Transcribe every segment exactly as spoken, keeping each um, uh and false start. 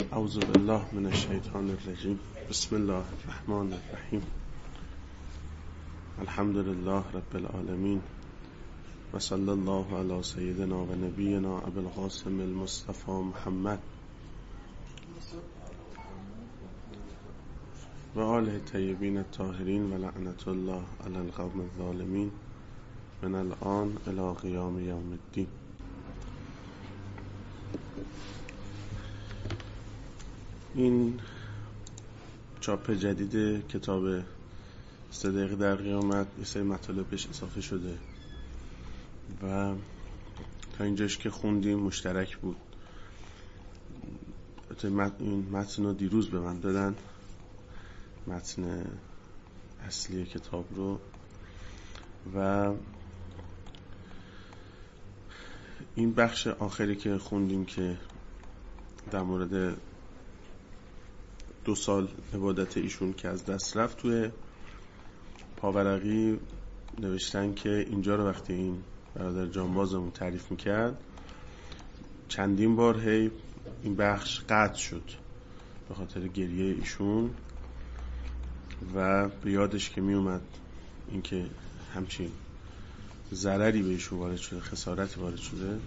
اعوذ بالله من الشیطان الرجیم. بسم الله الرحمن الرحیم. الحمد لله رب العالمین و صلی الله علی سیدنا و نبینا ابی القاسم المصطفى محمد و آله الطیبین الطاهرین و لعنت الله علی القوم الظالمین من الان الی قیام یوم الدین. این چاپ جدید کتاب سه دقیقه در قیامت یه سری مطالب بهش اضافه شده و تا اینجاش که خوندیم مشترک بود. این متن رو دیروز به من دادن، متن اصلی کتاب رو، و این بخش آخری که خوندیم که در مورد دو سال عبادت ایشون که از دست رفت، توی پاورقی نوشتن که اینجا رو وقتی این برادر جانبازمون تعریف میکرد چندین بار هی این بخش قطع شد به خاطر گریه ایشون و به یادش که میومد اینکه همچین ضرری به ایشون وارد شده، خسارتی وارد شده،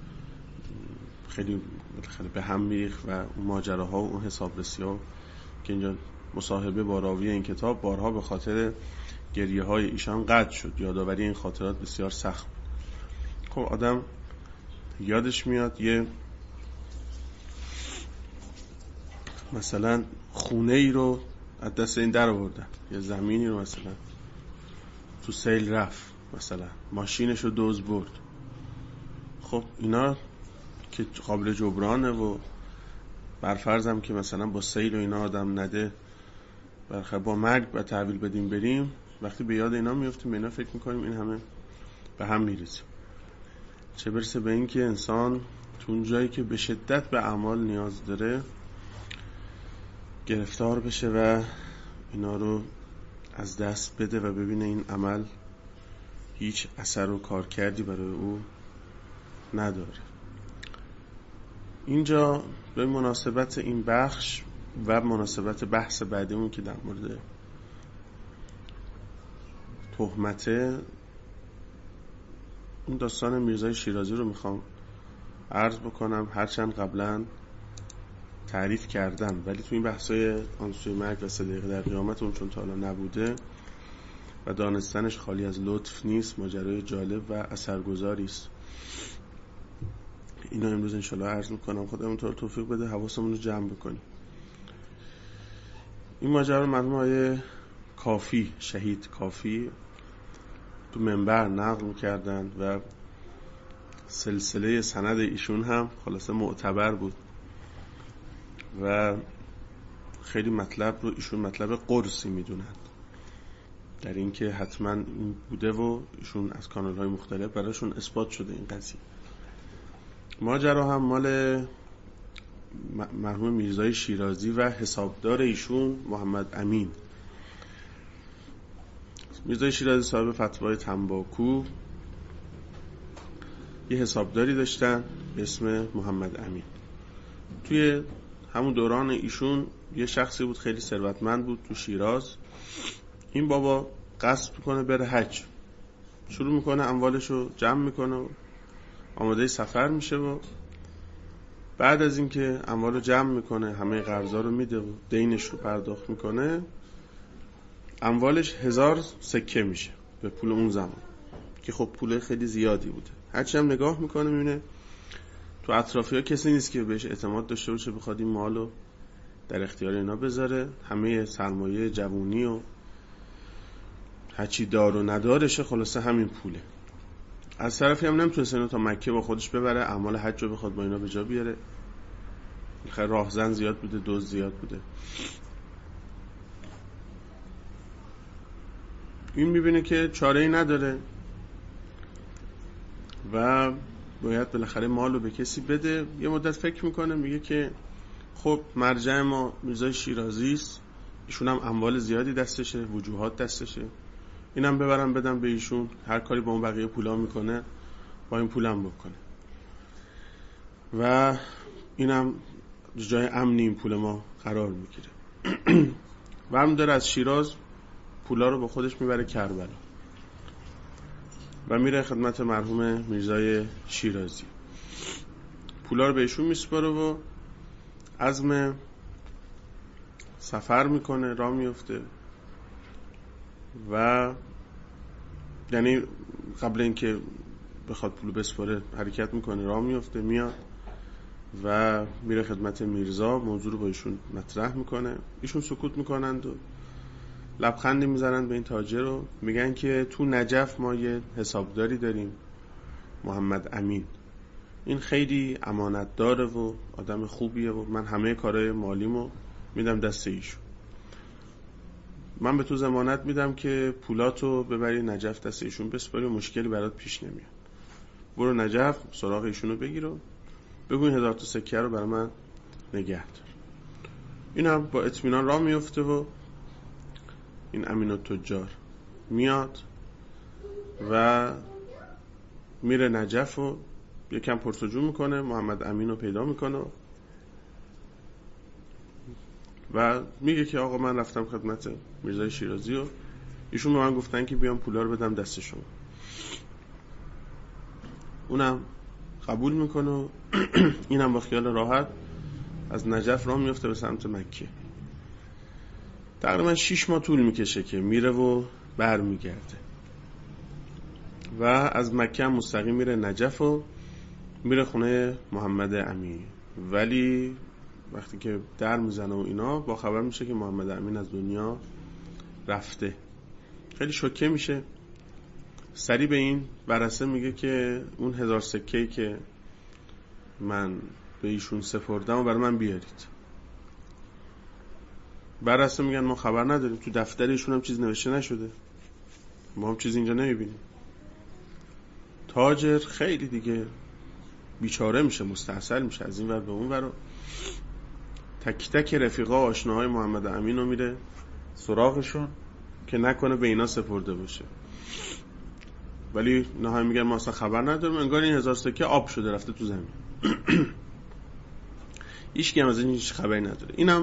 خیلی خیلی به هم میریخت و اون ماجراها و اون حسابرسی‌ها که اینجا مصاحبه با راوی این کتاب بارها به خاطر گریه های ایشان قطع شد. یادآوری این خاطرات بسیار سخت. خب آدم یادش میاد یه مثلا خونه ای رو از دست این در آوردن، یه زمینی رو مثلا تو سیل رفت، مثلا ماشینش رو دزد برد. خب اینا که قابل جبرانه و برفرضم که مثلا با سیل و اینا آدم نده، برخلاف با مرگ و تحویل بدیم بریم، وقتی به یاد اینا میفتیم، به اینا فکر میکنیم، این همه به هم میریزیم. چه برسه به این که انسان تو اون جایی که به شدت به اعمال نیاز داره گرفتار بشه و اینا رو از دست بده و ببینه این عمل هیچ اثر و کار کردی برای او نداره. اینجا به مناسبت این بخش و مناسبت بحث بعدیمون که در مورد تهمته، اون داستان میرزای شیرازی رو میخوام عرض بکنم، هرچند قبلا تعریف کردم ولی تو این بحثای آن سوی مرگ و سه دقیقه در قیامت اون چون تا حالا نبوده و دانستنش خالی از لطف نیست، ماجرای جالب و اثرگذاری است. اینا امروز انشالله عرض میکنم. خودمون تو توفیق بده حواسمون رو جمع بکنیم. این ماجرا مرحوم آقای کافی، شهید کافی، تو منبر نقل میکردن و سلسله سند ایشون هم خلاصه معتبر بود و خیلی مطلب رو ایشون مطلب قرصی میدونند در این که حتما این بوده و ایشون از کانال‌های مختلف براشون اثبات شده این قضیه. ماجرا هم مال مرحوم میرزای شیرازی و حسابدار ایشون محمد امین. میرزای شیرازی صاحب فتوای تنباکو یه حسابداری داشتن به اسم محمد امین. توی همون دوران ایشون یه شخصی بود خیلی ثروتمند بود تو شیراز. این بابا قصد میکنه بره حج، شروع میکنه اموالشو جمع میکنه و آماده سفر میشه و بعد از اینکه اموالو جمع میکنه، همه قرضا رو میده و دینش رو پرداخت میکنه، اموالش هزار سکه میشه به پول اون زمان که خب پول خیلی زیادی بوده. هرچی هم نگاه میکنه میبینه تو اطرافی‌ها کسی نیست که بهش اعتماد داشته باشه بخواد این مالو در اختیار اینا بذاره. همه سرمایه جوونی و هرچی دار و ندارشه خلاصه همین پوله. از طرفی هم نمیتونست اینو تا مکه با خودش ببره، اعمال حج رو بخواد با اینا به جا بیاره. خیلی راهزن زیاد بوده، دوز زیاد بوده. این میبینه که چاره‌ای نداره و باید بالاخره مال رو به کسی بده. یه مدت فکر میکنه، میگه که خب مرجع ما میرزای شیرازی است، ایشون هم اموال زیادی دستشه، وجوهات دستشه، اینم ببرم بدم به ایشون، هر کاری با اون بقیه پولا میکنه با این پولم بکنه و اینم جای امنی این پول ما قرار میگیره. و هم داره از شیراز پولا رو با خودش میبره کربلا و میره خدمت مرحوم میرزای شیرازی. پولا رو بهشون میسپاره و عزم سفر میکنه، راه میفته و یعنی قبل اینکه بخواد پول بسپاره حرکت میکنه، راه میفته، میاد و میره خدمت میرزا، موضوع رو با ایشون مطرح میکنه. ایشون سکوت میکنند و لبخندی میزنن به این تاجر و میگن که تو نجف ما یه حسابداری داریم، محمد امین، این خیلی امانت داره و آدم خوبیه و من همه کارهای مالیمو میدم دست ایشون. من به تو ضمانت میدم که پولاتو ببری نجف دست ایشون بسپاری و مشکلی برات پیش نمیاد. برو نجف سراغ ایشونو بگیر و بگو این هزار تا سکه رو برای من نگه دار. این هم با اطمینان راه میفته و این امین التجار میاد و میره نجف و یکم پرسجو میکنه، محمد امین رو پیدا میکنه و میگه که آقا من رفتم خدمت میرزای شیرازی و ایشون به من گفتن که بیام پولا رو بدم دست شما. اونم قبول میکنه و اینم با خیال راحت از نجف راه میفته به سمت مکه. تقریبا شیش ماه طول میکشه که میره و بر میگرده و از مکه مستقیم میره نجف و میره خونه محمد امین. ولی وقتی که در میزنه و اینا با خبر میشه که محمد امین از دنیا رفته. خیلی شوکه میشه، سری به این برسه میگه که اون هزار سکه‌ای که من به ایشون سپردم و برای من بیارید. برسه میگن ما خبر نداریم، تو دفتر ایشون هم چیز نوشته نشده، ما هم چیز اینجا نمیبینیم. تاجر خیلی دیگه بیچاره میشه، مستحصل میشه از این ور به اون ور، تک تک رفیقا آشناهای محمد امین رو میره سراغشون که نکنه به اینا سپرده باشه. ولی نهایی میگن ما اصلا خبر نداریم، انگار این هزار سکه آب شده رفته تو زمین. هیچ کی هم از این هیچ خبری نداره. اینم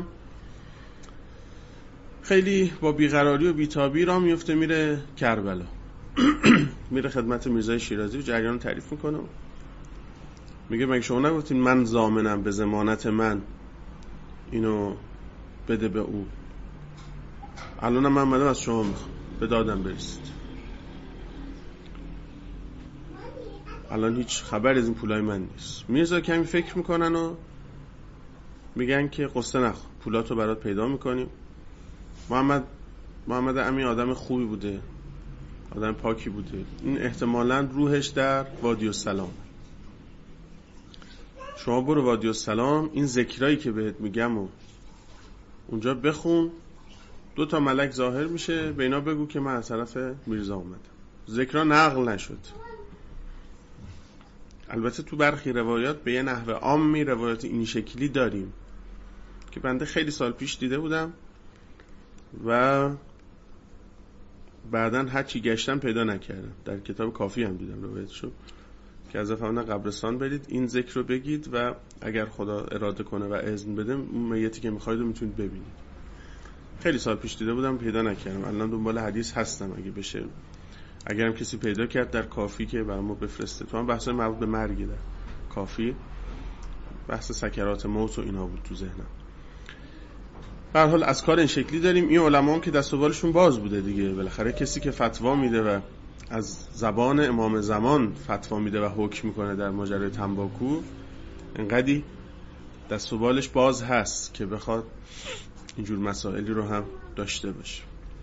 خیلی با بیقراری و بیتابی راه میفته میره کربلا. میره خدمت میرزای شیرازی و جریان تعریف میکنه. میگه مگه شما نگفتین من ضامنم، به ضمانت من اینو بده به او؟ الانم من اومدم از شما میخوام به دادم برسید. الان هیچ خبری از این پولای من نیست. میرزا کمی فکر میکنن و میگن که قصه نخور، پولاتو برات پیدا میکنیم. محمد محمد امین آدم خوبی بوده، آدم پاکی بوده، این احتمالاً روحش در وادی السلام. شما برو وادی السلام، این ذکرایی که بهت میگم و اونجا بخون، دو تا ملک ظاهر میشه، به اینا بگو که من از طرف میرزا اومدم. ذکرها نقل نشد، البته تو برخی روایات به یه نحو عامی روایات این شکلی داریم که بنده خیلی سال پیش دیده بودم و بعدن هرچی گشتم پیدا نکردم. در کتاب کافی هم دیدم روایتشو که از فرمان قبرستان برید، این ذکر رو بگید و اگر خدا اراده کنه و اذن بده اون میتی که میخواید رو میتونید ببینید. خیلی سال پیش دیده بودم پیدا نکردم، الان دنبال حدیث هستم اگه بشه، اگرم کسی پیدا کرد در کافی که برامو بفرسته. تو هم بحث مربوط به مرگ در کافی، بحث سکرات موت و اینا بود تو ذهنم. به هر حال از کار این شکلی داریم. این علما هم که دست و بالشون باز بوده دیگه، بالاخره کسی که فتوا میده و از زبان امام زمان فتوا میده و حکم میکنه در ماجرای تنباکو، انقدی دست و بالش باز هست که بخواد اینجور مسائلی رو هم داشته باشه.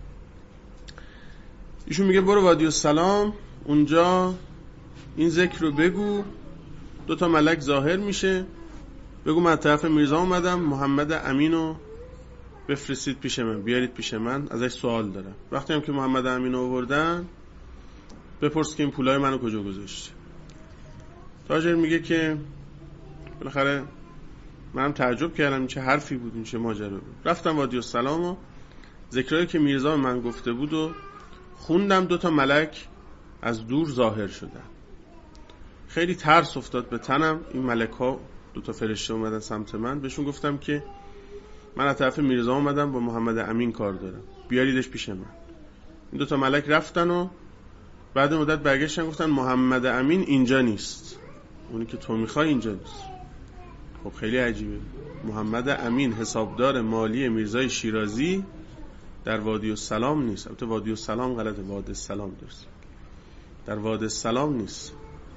ایشون میگه برو وادی السلام، اونجا این ذکر رو بگو، دو تا ملک ظاهر میشه، بگو من طرف میرزا اومدم، محمد امینو بفرستید پیش من، بیارید پیش من، ازش سوال دارم. وقتی هم که محمد امینو آوردن بپرس که این پولای منو کجا گذاشته. تاجر میگه که بالاخره منم تعجب کردم چه حرفی بود، این چه ماجرا بود. رفتم وادی السلام و ذکرایی که میرزا من گفته بود و خوندم، دو تا ملک از دور ظاهر شدن. خیلی ترس افتاد به تنم، این ملک ها دو تا فرشته اومدن سمت من، بهشون گفتم که من از طرف میرزا اومدم با محمد امین کار دارم، بیاریدش پیش من. این دو تا ملک رفتن و بعد مدت برگشتن گفتن محمد امین اینجا نیست، اونی که تو میخوای اینجا نیست. خب خیلی عجیبه، محمد امین حسابدار مالی میرزای شیرازی در وادی السلام نیست. البته وادی السلام غلطه، وادی السلام درست، در وادی السلام نیست.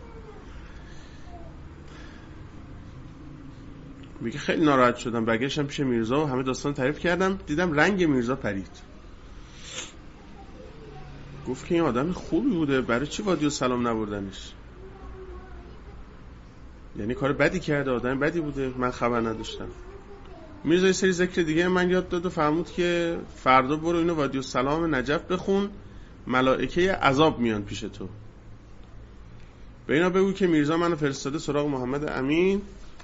میگه خیلی ناراحت شدم، برگشتم پیش میرزا و همه داستان تعریف کردم، دیدم رنگ میرزا پرید. گفت که این آدم خوبی بوده، برای چی وادی السلام نبردنش؟ یعنی کار بدی کرده، آدم بدی بوده، من خبر نداشتم. میرزا یه سری ذکر دیگه من یاد داد و فرمود که فردا برو اینو وادی السلام نجف بخون، ملائکه عذاب میان پیش تو. به اینا بگو که میرزا منو فرستاده سراغ محمد امین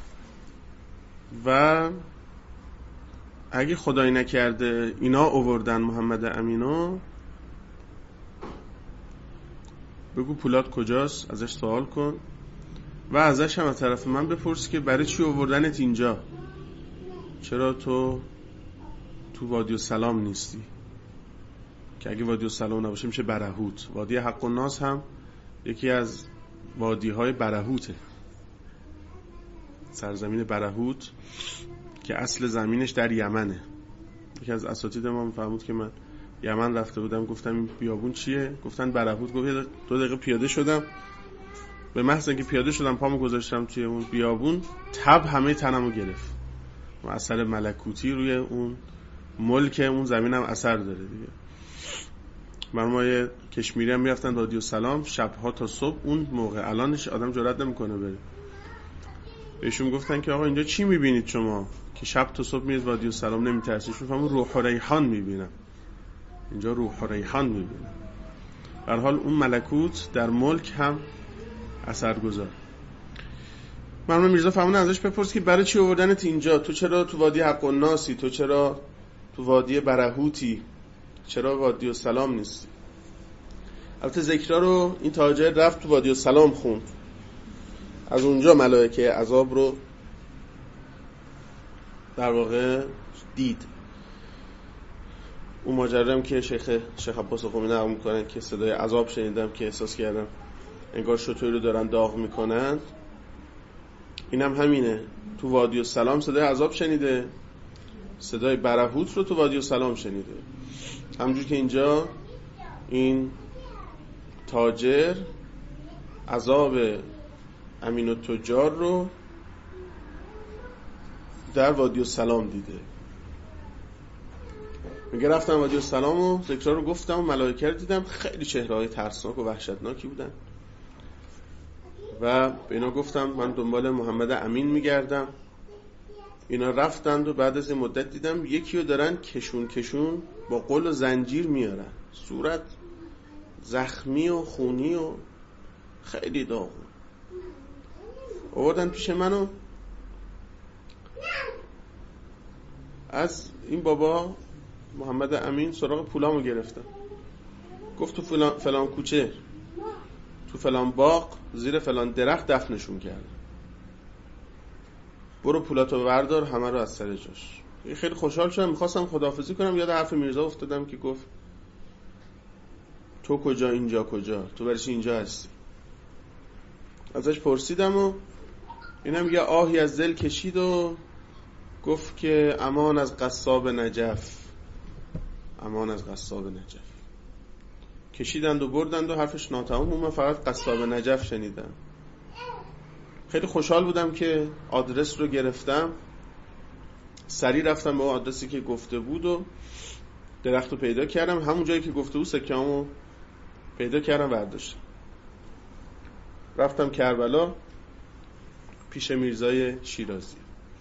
و اگه خدایی نکرده اینا آوردن محمد امینو، بگو پولاد کجاست، ازش سوال کن و ازش هم از طرف من بپرس که برای چی آوردنت اینجا، چرا تو تو وادی السلام نیستی؟ که اگه وادی السلام نباشه میشه برهوت. وادی حق الناس هم یکی از وادی های برهوته، سرزمین برهوت که اصل زمینش در یمنه. یکی از اساتید ما فهمود که من یمن رفته بودم، گفتم این بیابون چیه؟ گفتن برهوت. گفت دو دقیقه پیاده شدم، به محض اینکه پیاده شدم پامو گذاشتم توی اون بیابون، تب همه تنمو گرفت و اثر ملکوتی روی اون ملک اون زمین هم اثر داره دیگه. مرمای کشمیری هم میرفتن وادی السلام شبها تا صبح، اون موقع الانش آدم جرئت نمیکنه بره. بهشون گفتن که آقا اینجا چی میبینید شما که شب تا صبح میرید وادی السلام نمیترسید؟ شون فهمون روح و ریحان میبینم، اینجا روح و ریحان میبینم. به هر حال اون ملکوت در ملک هم اثر گذار. مرحوم میرزا فرمون ازش بپرس که برای چی آوردنت اینجا، تو چرا تو وادی حق الناسی، تو چرا تو وادی برهوتی، چرا وادی السلام نیستی؟ البته ذکرها رو این تاجر رفت تو وادی السلام خوند، از اونجا ملائکه عذاب رو در واقع دید. اون ماجرام که شیخ شیخ عباس قمی نقل میکنن که صدای عذاب شنیدم که احساس کردم انگار شطوری رو دارن داغ میکنن، اینم هم همینه. تو وادی السلام صدای عذاب شنیده، صدای برهوت رو تو وادی السلام شنیده. همونجور که اینجا این تاجر عذاب امین التجار رو در وادی السلام دیده. میگه رفتم وادی السلام و ذکرها رو گفتم و ملائکه رو دیدم، خیلی چهره‌های ترسناک و وحشتناکی بودن و به اینا گفتم من دنبال محمد امین میگردم. اینا رفتند و بعد از این مدت دیدم یکی رو دارن کشون کشون با قل و زنجیر میارن، صورت زخمی و خونی و خیلی داغون. آوردن پیش منو، از این بابا محمد امین سراغ پولامو گرفتم. گفت تو فلان, فلان کوچه، تو فلان باغ، زیر فلان درخت دفنشون کرد، برو پولاتو بردار، همه رو از سر جاش. خیلی خوشحال شدم، میخواستم خداحافظی کنم، یاد حرف میرزا افتادم که گفت تو کجا اینجا کجا، تو برای چی اینجا هستی؟ ازش پرسیدم و اینم یه آهی از دل کشید و گفت که امان از قصاب نجف، امان از قصاب نجف. کشیدند و بردند و حرفش ناتمام، من فقط قصاب نجف شنیدم. خیلی خوشحال بودم که آدرس رو گرفتم، سریع رفتم به آدرسی که گفته بود و درخت رو پیدا کردم، همون جایی که گفته بود سکه‌امو پیدا کردم برداشتم. رفتم کربلا پیش میرزای شیرازی،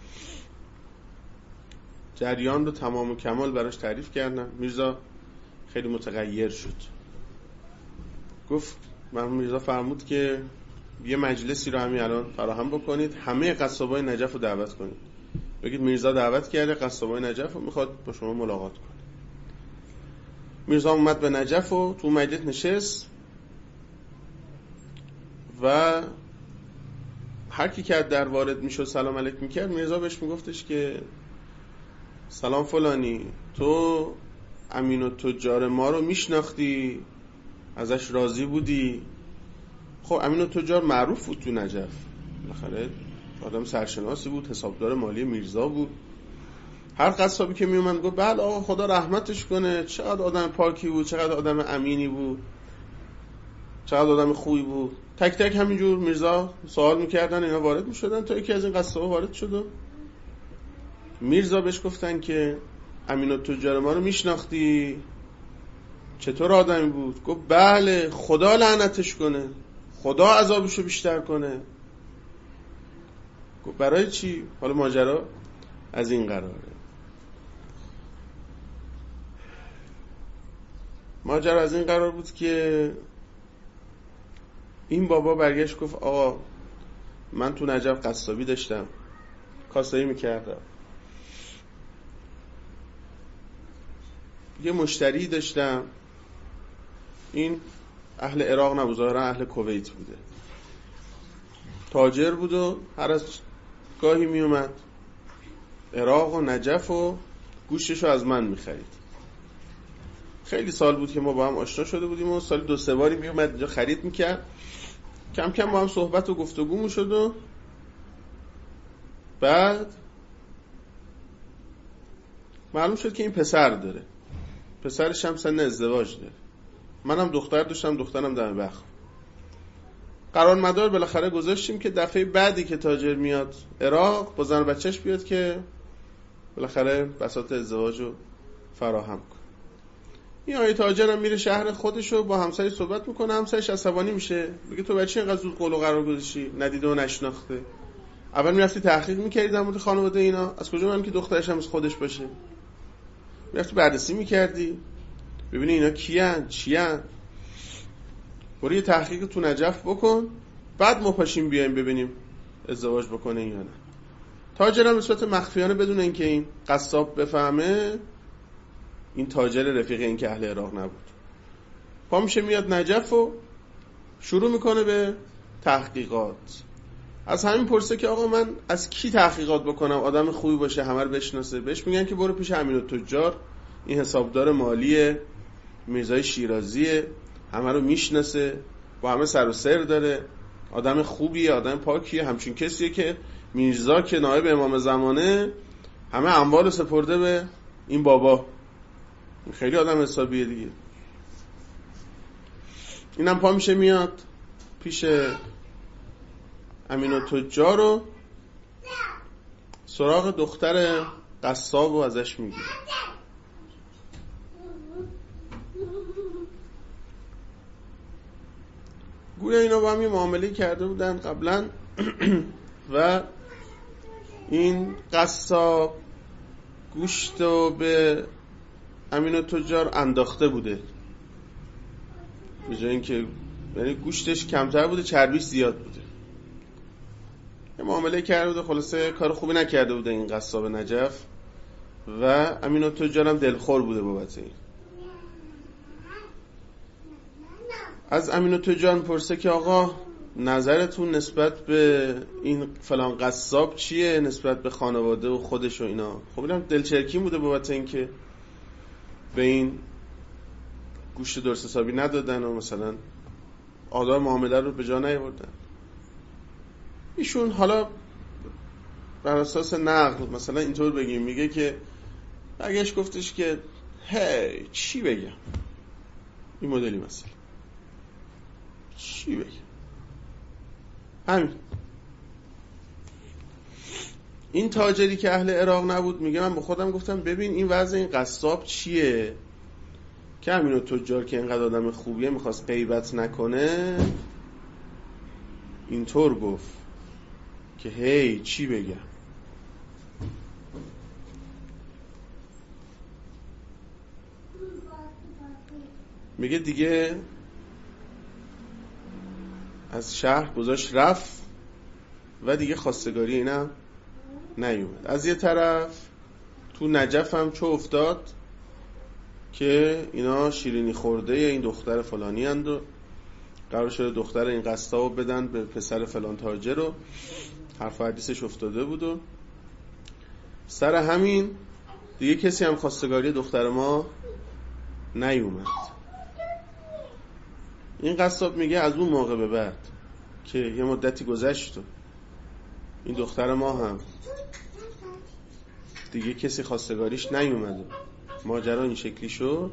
جریان رو تمام و کمال براش تعریف کردم. میرزا خیلی متغیر شد، گفت مرحوم میرزا فرمود که یه مجلسی رو همین الان فراهم بکنید، همه قصابای نجف رو دعوت کنید، بگید میرزا دعوت کرده قصابای نجف رو میخواد با شما ملاقات کنه. میرزا اومد به نجف و تو مجلس نشست و هر کی که در وارد میشد سلام علیک میکرد، میرزا بهش میگفتش که سلام فلانی، تو امین التجار ما رو میشناختی؟ ازش راضی بودی؟ خب امین التجار معروف بود تو نجف، بالاخره آدم سرشناسی بود، حسابدار مالی میرزا بود. هر قصابی که میومد گفت بله آقا خدا رحمتش کنه، چقدر آدم پاکی بود، چقدر آدم امینی بود، چقدر آدم خوبی بود. تک تک همینجور میرزا سوال میکردن، اینا وارد میشدن تا یکی از این قصابا وارد شد و میرزا بهش گفتن که امین التجار ما رو میشناختی؟ چطور آدمی بود؟ گفت بله، خدا لعنتش کنه، خدا عذابشو بیشتر کنه. گفت برای چی؟ حالا ماجرا از این قراره. ماجرا از این قرار بود که این بابا برگشت گفت آقا من تو نجف قصابی داشتم، کاسایی میکردم، یه مشتری داشتم، این اهل عراق نبود، ظاهرا اهل کویت بوده، تاجر بود و هر از گاهی می اومد عراق و نجف و گوشتشو از من میخرید. خیلی سال بود که ما با هم آشنا شده بودیم و سال دو سه باری می اومد اینجا خرید میکرد. کم کم با هم صحبت و گفتگو میشد و بعد معلوم شد که این پسر داره، پسرش هم سن ازدواج داره. منم دختر داشتم، دخترم دم بخت. قرار مدار بالاخره گذاشتیم که دفعه بعدی که تاجر میاد عراق با زن و بچهش بیاد که بالاخره بساط ازدواجو فراهم کن. این آقای تاجرم میره شهر خودشو با همسایه صحبت میکنه، همسایش عصبانی میشه، میگه تو بچه اینقدر زود قول و قرار گذاشتی، ندیده و نشناخته؟ اول میرفتی تحقیق میکردی در مورد خانواده اینا، از کجا من که دخترش هم از خودش باشه؟ میرفتی بررسی میکردی ببینی اینا کیان چیان؟ برو یه تحقیق تو نجف بکن، بعد ما پاشیم بیایم ببینیم ازدواج بکنه یا نه. تاجرم به صورت مخفیانه بدون اینکه این قصاب بفهمه، این تاجر رفیق این که اهل عراق نبود، پا میشه میاد نجف و شروع میکنه به تحقیقات. از همین پرسه که آقا من از کی تحقیقات بکنم آدم خوبی باشه همه رو بشناسه؟ بهش میگن که برو پیش امین التجار، این حسابدار مالی میرزای شیرازیه، همه رو میشناسه، با همه سر و سر داره، آدم خوبیه، آدم پاکیه، همچین کسیه که میرزا که نایب امام زمانه همه اموال سپرده به این بابا، خیلی آدم حسابیه دیگه. اینم پا میشه میاد پیش امین التجار و سراغ دختر قصاب و ازش میگیره. گویا اینا با هم یه معامله کرده بودن قبلا و این قصاب گوشت رو به امین التجار انداخته بوده، به جای اینکه یعنی گوشتش کمتر بوده چربیش زیاد بوده. یه معامله کرده بوده، خلاصه کار خوبی نکرده بوده این قصاب نجف و امین التجار هم دلخور بوده بابت این. از امین التجار پرسه که آقا نظرتون نسبت به این فلان قصاب چیه، نسبت به خانواده و خودش و اینا؟ خب اینم دلچرکین بوده بابت این که به این گوشت درست حسابی ندادن و مثلا آداب معامله رو به جا نیاوردن. ایشون حالا بر اساس نقل مثلا اینطور بگیم، میگه که اگهش گفتش که هی چی بگم، این مدلی مثلا چی بگم، همین. این تاجری که اهل عراق نبود میگه من با خودم گفتم ببین این وضع این قصاب چیه که امین التجار که اینقدر آدم خوبیه میخواست غیبت نکنه، اینطور گفت که هی چی بگم. میگه دیگه از شهر گذاشت رفت و دیگه خواستگاری اینم نیومد. از یه طرف تو نجف هم چه افتاد که اینا شیرینی خورده این دختر فلانی اند و قرار شده دختر این قصاب بدن به پسر فلان تاجر رو، حرف حدیثش افتاده بود و سر همین دیگه کسی هم خواستگاری دختر ما نیومد. این قصاب میگه از اون موقع به بعد که یه مدتی گذشت و این دختر ما هم دیگه کسی خواستگاریش نیومد و ماجرا این شکلی شد،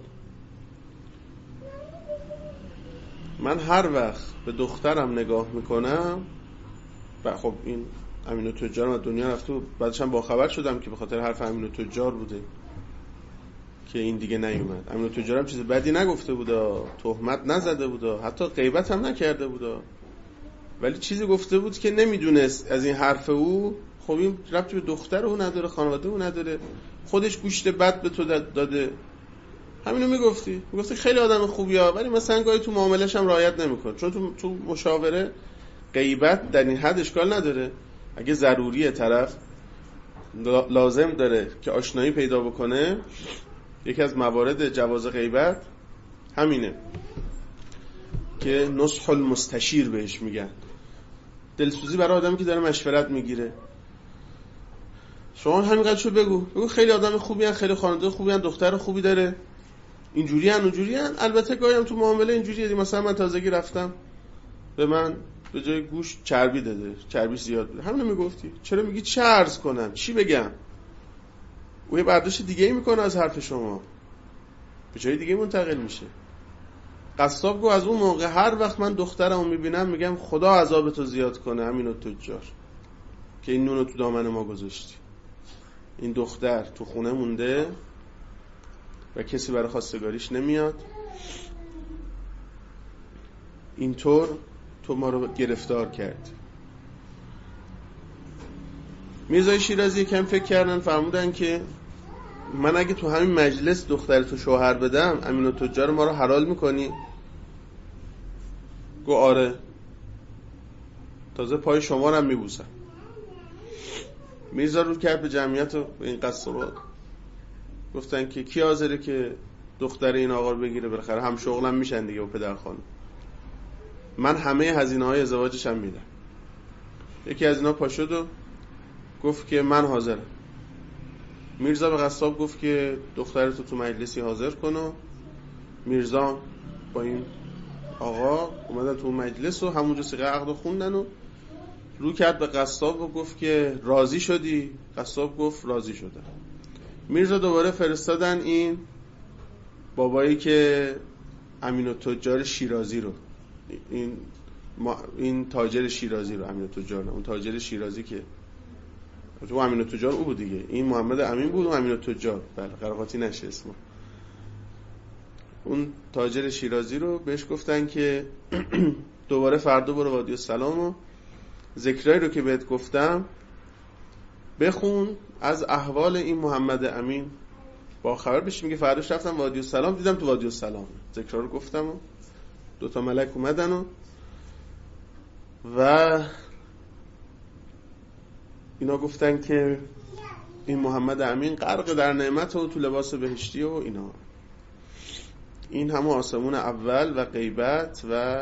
من هر وقت به دخترم نگاه میکنم و خب این امین تجار از دنیا رفته و بعدش هم باخبر شدم که به خاطر حرف امین تجار بوده که این دیگه نیومد. امین تجار هم چیز بدی نگفته بودا، تهمت نزده بودا، حتی غیبت هم نکرده بودا، ولی چیزی گفته بود که نمیدونست از این حرف او خب این ربطی به دختر او نداره، خانواده او نداره، خودش گوشت بد به تو داده. همینو میگفتی، میگفتی خیلی آدم خوبیه ولی مثلا گاهی تو معامله‌اش هم رعایت نمیکنه، چون تو تو مشاوره غیبت در این حد اشکال نداره. اگه ضروریه طرف لازم داره که آشنایی پیدا بکنه، یکی از موارد جواز غیبت همینه که نصح المستشیر بهش میگن، دلسوزی برای آدمی که داره مشورت میگیره. شما همینقدرشو بگو، بگو خیلی آدم خوبی هن، خیلی خانواده خوبی هن، دختر خوبی داره، اینجوری هن اونجوری هن. البته گاهی هم تو معامله اینجوری هدی، مثلا من تازگی رفتم به من به جای گوشت چربی داده، چربیش زیاد بوده. همینو میگفتی، چرا میگی چه عرض کنم، چی بگم؟ او یه برداشت دیگه ای میکنه از حرف شما، به جای دیگه منتقل میشه. قصاب گو از اون موقع هر وقت من دخترمو میبینم میگم خدا عذابتو زیاد کنه امینو تجار که این نونو تو دامن ما گذاشتی. این دختر تو خونه مونده و کسی برای خواستگاریش نمیاد، اینطور تو ما رو گرفتار کرد. میرزای شیرازی کم فکر کردن، فرمودن که من اگه تو همین مجلس دخترتو شوهر بدم امینو تجار ما رو حلال میکنی؟ گو آره، تازه پای شما رو هم میبوسم. میرزا رو کرد به جمعیت و به این قصابا گفتن که کی حاضره که دختر این آقا رو بگیره، بالاخره هم شغلم میشن دیگه و پدر خانم، من همه هزینه های ازدواجش هم میدم. یکی از اینا پا شد و گفت که من حاضرم. میرزا به قصاب گفت که دخترتو تو مجلسی حاضر کن و میرزا با این آقا اومدن تو مجلس و همونجا سیغه عقد خوندن و رو کرد به قصاب و گفت که راضی شدی؟ قصاب گفت راضی شدم. میرزا دوباره فرستادن این بابایی که امین تجار شیرازی رو، این ما این تاجر شیرازی رو، امین تجار نه، اون تاجر شیرازی که تو امین تجار او بود دیگه، این محمد امین بود و امین تجار، بله قرقاتی نشه اسمه. اون تاجر شیرازی رو بهش گفتن که دوباره فردا برو وادی السلام و ذکرایی رو که بهت گفتم بخون، از احوال این محمد امین با خبر بشی. میگه فرداش رفتم وادی السلام، دیدم تو وادی السلام ذکرها رو گفتم و دوتا ملک اومدن و و اینا گفتن که این محمد امین غرق در نعمت و تو لباس بهشتی و اینا. این همه آسمون اول و غیبت و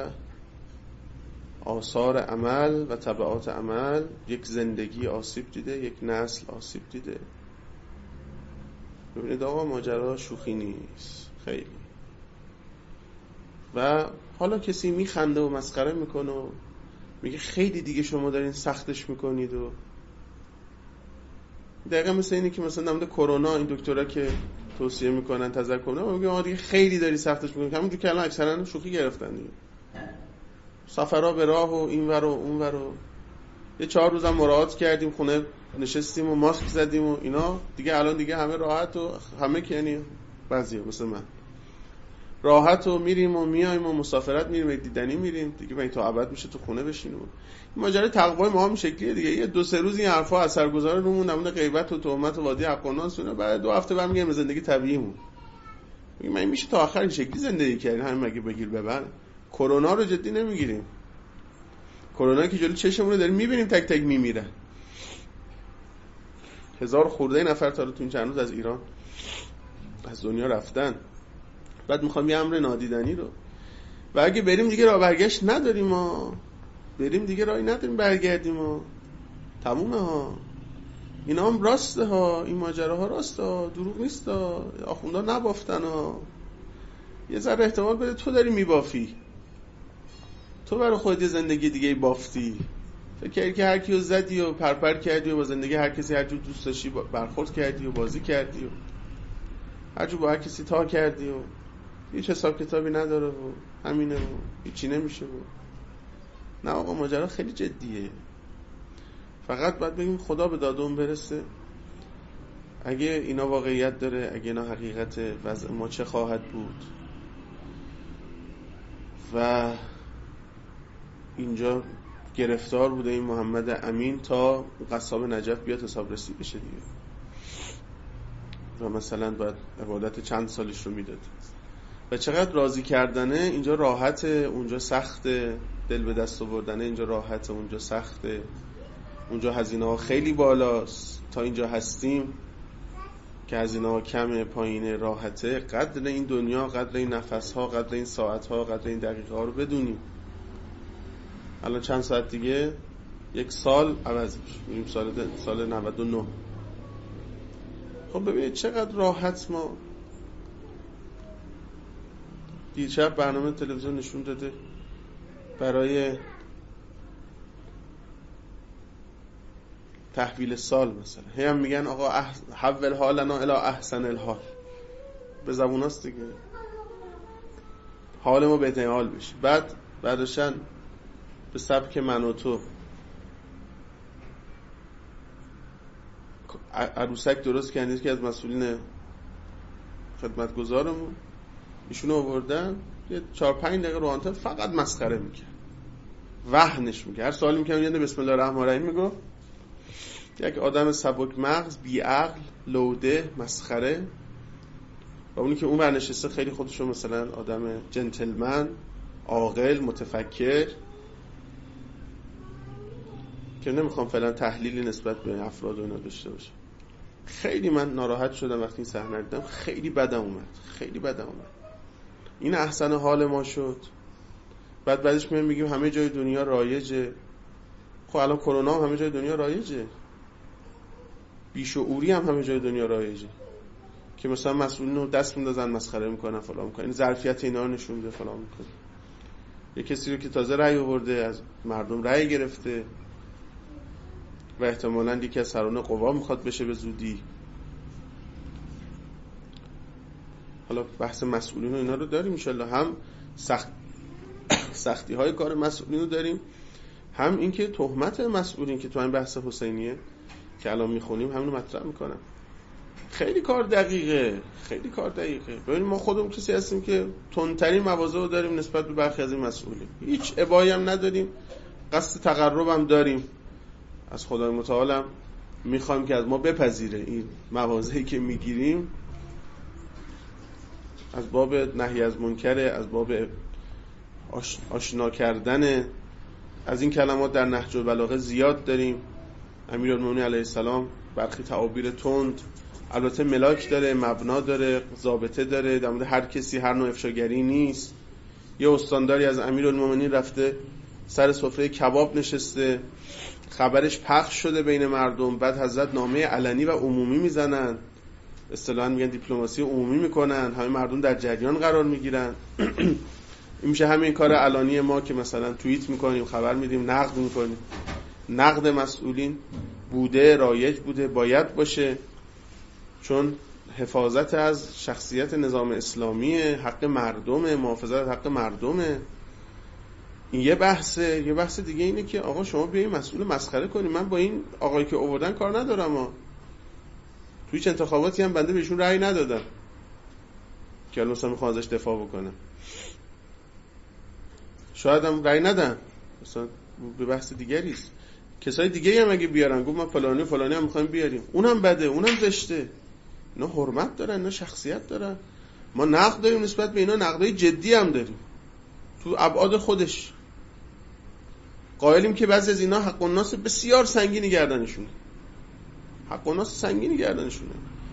آثار عمل و تبعات عمل، یک زندگی آسیب دیده، یک نسل آسیب دیده. ببینید آقا ماجرا شوخی نیست خیلی. و حالا کسی میخنده و مسخره میکنه و میگه خیلی دیگه شما دارین سختش میکنید و دقیقا مثل اینه که مثلا نمونده کرونا این دکترها که توصیه میکنن تذکر کنن میگه آقا دیگه خیلی داری سختش میکنی، همونجور که الان اکثرا شوخی گرفتن دیگه، سفرها به راه و این ور و اون ور و یه چهار روزم مراعات کردیم خونه نشستیم و ماسک زدیم و اینا دیگه، الان دیگه همه راحت و همه که یعنی بعضیه مثل من راحت و میریم و میایم و مسافرت میریم و دیدنی میریم دیگه، من تا ابد میشه تو خونه بشینیم. این ماجرای تقوای ما هم شکلیه دیگه، یه دو سه روز این حرفا اثرگذار رومون نمونه غیبت و تهمت و وادی حقوناس اینا، بعد دو هفته برمیگردیم به زندگی طبیعیمون. میگم من میشه تا آخر این شکلی زندگی کردین، همین مگه بگیر ببر. کرونا رو جدی نمیگیریم، کرونا که جلوی چشمون رو داریم میبینیم تک تک میمیرن، هزار خورده نفر تا رو تو این چند روز از ایران از دنیا رفتن، بعد میخوام یه امر نادیدنی رو. و اگه بریم دیگه راه برگشت نداریم، ما بریم دیگه راهی نداریم برگردیم، ما تمومه ها. اینا هم راسته ها، این ماجراها راسته ها، دروغ نیست ها، آخوندا نبافتن ها. یه ذره احتمال بده تو داری میبافی، تو برای خودت یه زندگی دیگه بافتی، فکر کردی که هر کیو زدی و پرپر کردی و با زندگی هر کسی هر جور دوست داشتی برخورد کردی و بازی کردی و هر جور با هر کسی تا کردی و هیچ حساب کتابی نداره و همینه و هیچی نمیشه و نه آقا، ماجرا خیلی جدیه. فقط باید بگیم خدا به دادمون برسه. اگه اینا واقعیت داره، اگه اینا حقیقت وضع ما چه خواهد بود و اینجا گرفتار بوده این محمد امین تا قصاب نجف بیاد حساب رسی بشه دیگه، و مثلا باید عبادت چند سالش رو میداد و چقدر راضی کردنه. اینجا راحته، اونجا سخته، دل به دست آوردنه اینجا راحته، اونجا سخته، اونجا هزینه ها خیلی بالاست، تا اینجا هستیم که هزینه ها کمه، پایینه، راحته. قدر این دنیا، قدر این نفس ها، قدر این ساعت ها، قدر این دقیقه ها رو بدونیم. الان چند ساعت دیگه یک سال عوض میشه، میریم سال سال نود و نه. خب ببینید چقدر راحت. ما دیشب برنامه تلویزیون نشون داده برای تحویل سال مثلا هی هم میگن آقا اح... حول حالنا الی احسن الحال، به زبوناست دیگه، حال ما بهترین حال بشه. بعد بعدشن به سبک من و تو عروسک درست کردید که از مسئولین خدمتگزارمون ایشونو آوردن یه چهار پنج دقیقه رو آنتن فقط مسخره میکرد، وهنش میکرد، هر سوالی میکرد یعنی بسم الله الرحمن الرحیم میگفت. یک آدم سبک مغز، بی عقل، لوده، مسخره. و اونی که اون ور نشسته خیلی خودشو مثلا آدم جنتلمن، عاقل، متفکر، که نمیخوام فعلا تحلیلی نسبت به افراد و اینا داشته باشم. خیلی من ناراحت شدم وقتی این صحنه دیدم، خیلی بدم اومد، خیلی بدم اومد. این احسن حال ما شد. بعد بعدش میایم میگیم همه جای دنیا رایجه. خب الان کرونا هم همه جای دنیا رایجه، بیشعوری هم همه جای دنیا رایجه که مثلا مسئولین رو دست میندازن مسخره میکنن فلان میکنن. این ظرفیت اینا رو نشون میده فلان میکنه. یه کسی رو که تازه رأی آورده، از مردم رأی گرفته و احتمالاً یکی از سران قوا میخواد بشه به زودی. حالا بحث مسئولین و اینا رو داریم ان شاءالله، هم سخت سختی های کار مسئولین رو داریم، هم اینکه تهمت مسئولین که تو این بحث حسینیه که الان میخونیم همین رو مطرح میکنم. خیلی کار دقیقه، خیلی کار دقیقه. ببینید ما خودمون کسی هستیم که تندترین مواضع رو داریم نسبت به برخی از این مسئولین، هیچ ابایی هم نداریم، قصد تقرب هم داریم از خدای متعال، هم میخوایم که از ما بپذیره این مواضعی که میگیریم از باب نهی از منکر، از باب آشنا کردن از این کلمات در نهج البلاغه زیاد داریم. امیرالمومنین علیه السلام برخی تعابیر تند، البته ملاک داره، مبنا داره، ضابطه داره، در مورد هر کسی هر نوع افشاگری نیست. یه استانداری از امیرالمومنین رفته سر سفره کباب نشسته، خبرش پخش شده بین مردم، بعد حضرت نامه علنی و عمومی میزنن، اصطلاحاً میگن دیپلماسی عمومی میکنن، همه مردم در جریان قرار میگیرن. این میشه همین کار علانی ما که مثلا توییت میکنیم، خبر میدیم، نقد میکنیم. نقد مسئولین بوده، رایج بوده، باید باشه، چون حفاظت از شخصیت نظام اسلامی، حق مردم، محافظت از حق مردمه. این یه بحثه. یه بحث دیگه اینه که آقا شما بیاین مسئول مسخره کنی. من با این آقایی که آوردن کار ندارم، ها توی چه انتخاباتی هم بنده بهشون رأی ندادم که الان مثلا میخوام ازش دفاع بکنم، شاید هم رأی ندم، مثلا به بحث دیگری است. کسای دیگه هم اگه بیارن گفت ما فلانی فلانی هم میخوایم بیاریم، اونم بده، اونم زشته. اینا حرمت دارن، اینا شخصیت دارن. ما نقد داریم نسبت به اینا، نقدای جدی هم داریم تو ابعاد خودش. قائلیم که بعضی از اینا حق الناس بسیار سنگینی گردنشونه، حق الناس سنگینی گردنشونه.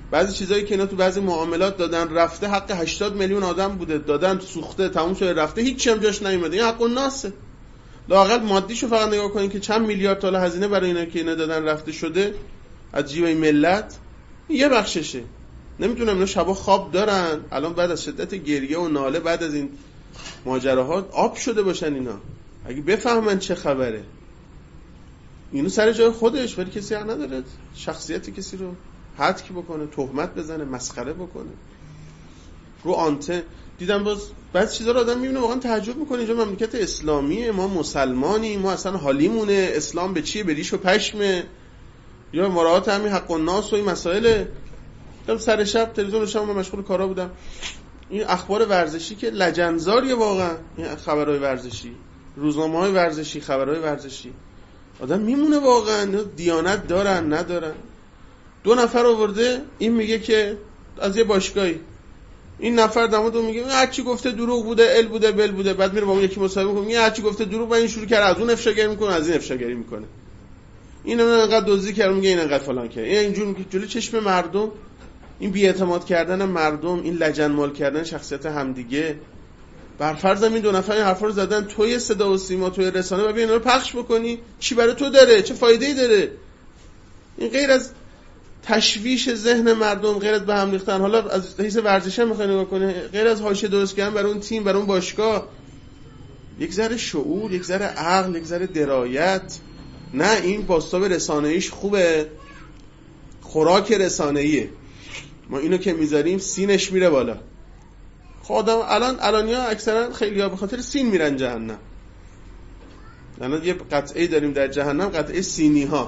بعضی چیزایی که اینا تو بعضی معاملات دادن رفته حق هشتاد میلیون آدم بوده، دادن سوخته تموم شده رفته، هیچ هم جاش نیومده. این حق الناسه. لااقل مادیشو فقط نگاه کنین که چند میلیارد تومان هزینه برای اینا که اینا دادن رفته شده از جیب ملت، یه بخششه. نمیدونم اینا شبا خواب دارن الان بعد از شدت گریه و ناله بعد از این ماجراها آب شده باشن اینا، اگه بفهمن چه خبره. اینو سر جای خودش، ولی کسی حق نداره شخصیت کسی رو حدک بکنه، تهمت بزنه، مسخره بکنه. رو آنتن دیدم باز بعضی چیزا رو آدم میبینه واقعا تعجب میکنه. اینجا مملکت اسلامیه، ما مسلمانیم، ما اصلا حالیمونه اسلام به چیه، به ریش و پشمه، یا مراعات همین حق الناس و این مسائل. دم سر شب تلویزیون روشن من مشغول کارا بودم، این اخبار ورزشی که لجنزاریه واقعا، این خبرهای ورزشی، روزنامه‌های ورزشی، خبرهای ورزشی، آدم میمونه واقعا دیانت دارن ندارن. دو نفر آورده، این میگه که از یه باشگاهی، این نفر دمادو میگه هر چی گفته دروغ بوده، ال بوده، بل بوده. بعد میره با اون یکی مصاحبه میکنه، میگه هر چی گفته دروغ، بعد این شروع کرد از اون افشاگری میکنه، از این افشاگری میکنه. این انقدر دزدی کرد، میگه این انقدر فلان کرد. این اینجور میگه جلوی چشم مردم، این بی‌اعتماد کردن مردم، این لجنمال کردن شخصیت همدیگه. بر فرض این دو نفر این حرفا رو زدن، توی صدا و سیما، توی رسانه، و ببین اینا رو پخش بکنی، چی برای تو داره، چه فایده‌ای داره؟ این غیر از تشویش ذهن مردم، غیر از به هم ریختن، حالا از حیث ورزشی هم می‌خوای نگاه کنی، غیر از حاشیه درست کردن برای اون تیم، برای اون باشگاه، یک ذره شعور، یک ذره عقل، یک ذره درایت. نه این بازتاب رسانه‌ایش خوبه، خوراک رسانه‌ایه، ما اینو که میذاریم سینش میره بالا. خودم الان الانیا اکثرا خیلی‌ها به خاطر سین میرن جهنم. الان یه قطعه داریم در جهنم، قطعه سینی ها،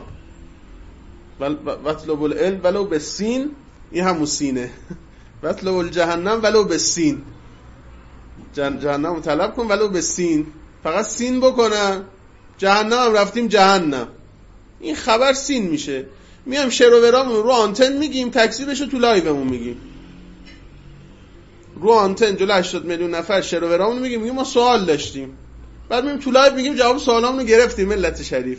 وطلب العلم ولو به سین، این همون سینه. وطلب الجهنم ولو به سین، جهنم رو طلب کن ولو به سین، فقط سین بکنن، جهنم هم رفتیم جهنم. این خبر سین میشه، میام شعر و ورامون رو آنتن میگیم، تکذیبشو تو لایومون میگیم، رو آنتن جلو هشتاد میلیون نفر شعر و ورامون میگیم، میگیم ما سوال داشتیم، بعد میگیم تو لایو میگیم جواب سوالامون رو گرفتیم. ملت شریف،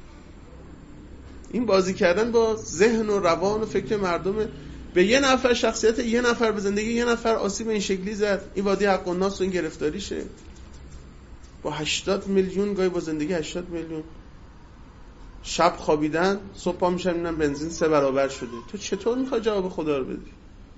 این بازی کردن با ذهن و روان و فکر مردم، به یه نفر، شخصیت یه نفر، به زندگی یه نفر آسیب این شکلی زد. این وادی حق الناس و این گرفتاریشه با هشتاد میلیون، گاهی با زندگی هشتاد میلیون. شب خوابیدن، صبح پا میشن میبینن بنزین سه برابر شده. تو چطور میخوای جواب خدا رو بدی؟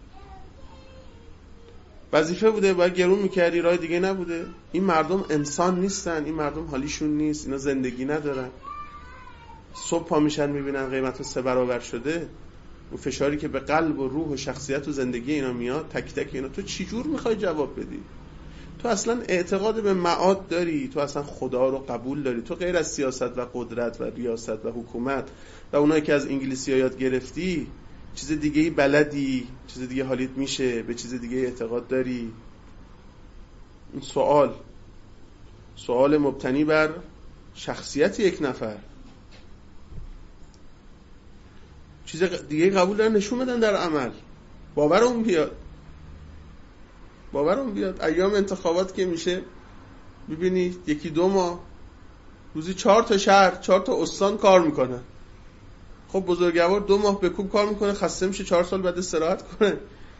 وظیفه بوده باید گرون میکردی، راه دیگه نبوده. این مردم انسان نیستن، این مردم حالیشون نیست، اینا زندگی ندارن. صبح پا میشن میبینن قیمت سه برابر شده، اون فشاری که به قلب و روح و شخصیت و زندگی اینا میاد، تک تک اینا، تو چی جور میخوای جواب بدی؟ تو اصلا اعتقاد به معاد داری؟ تو اصلا خدا رو قبول داری؟ تو غیر از سیاست و قدرت و ریاست و حکومت و اونایی که از انگلیسی ها یاد گرفتی چیز دیگه‌ای بلدی؟ چیز دیگه حالیت میشه؟ به چیز دیگه اعتقاد داری؟ این سوال سوال مبتنی بر شخصیت یک نفر، چیز دیگه قبول دارن نشون بدن در عمل. باورمون بیاد، باورمون بیاد. ایام انتخابات که میشه ببینید یکی دو ماه روزی چهار تا شهر، چهار تا استان کار میکنن. خب بزرگوار دو ماه به کوب کار میکنه، خسته میشه، چهار سال بعد استراحت کنه.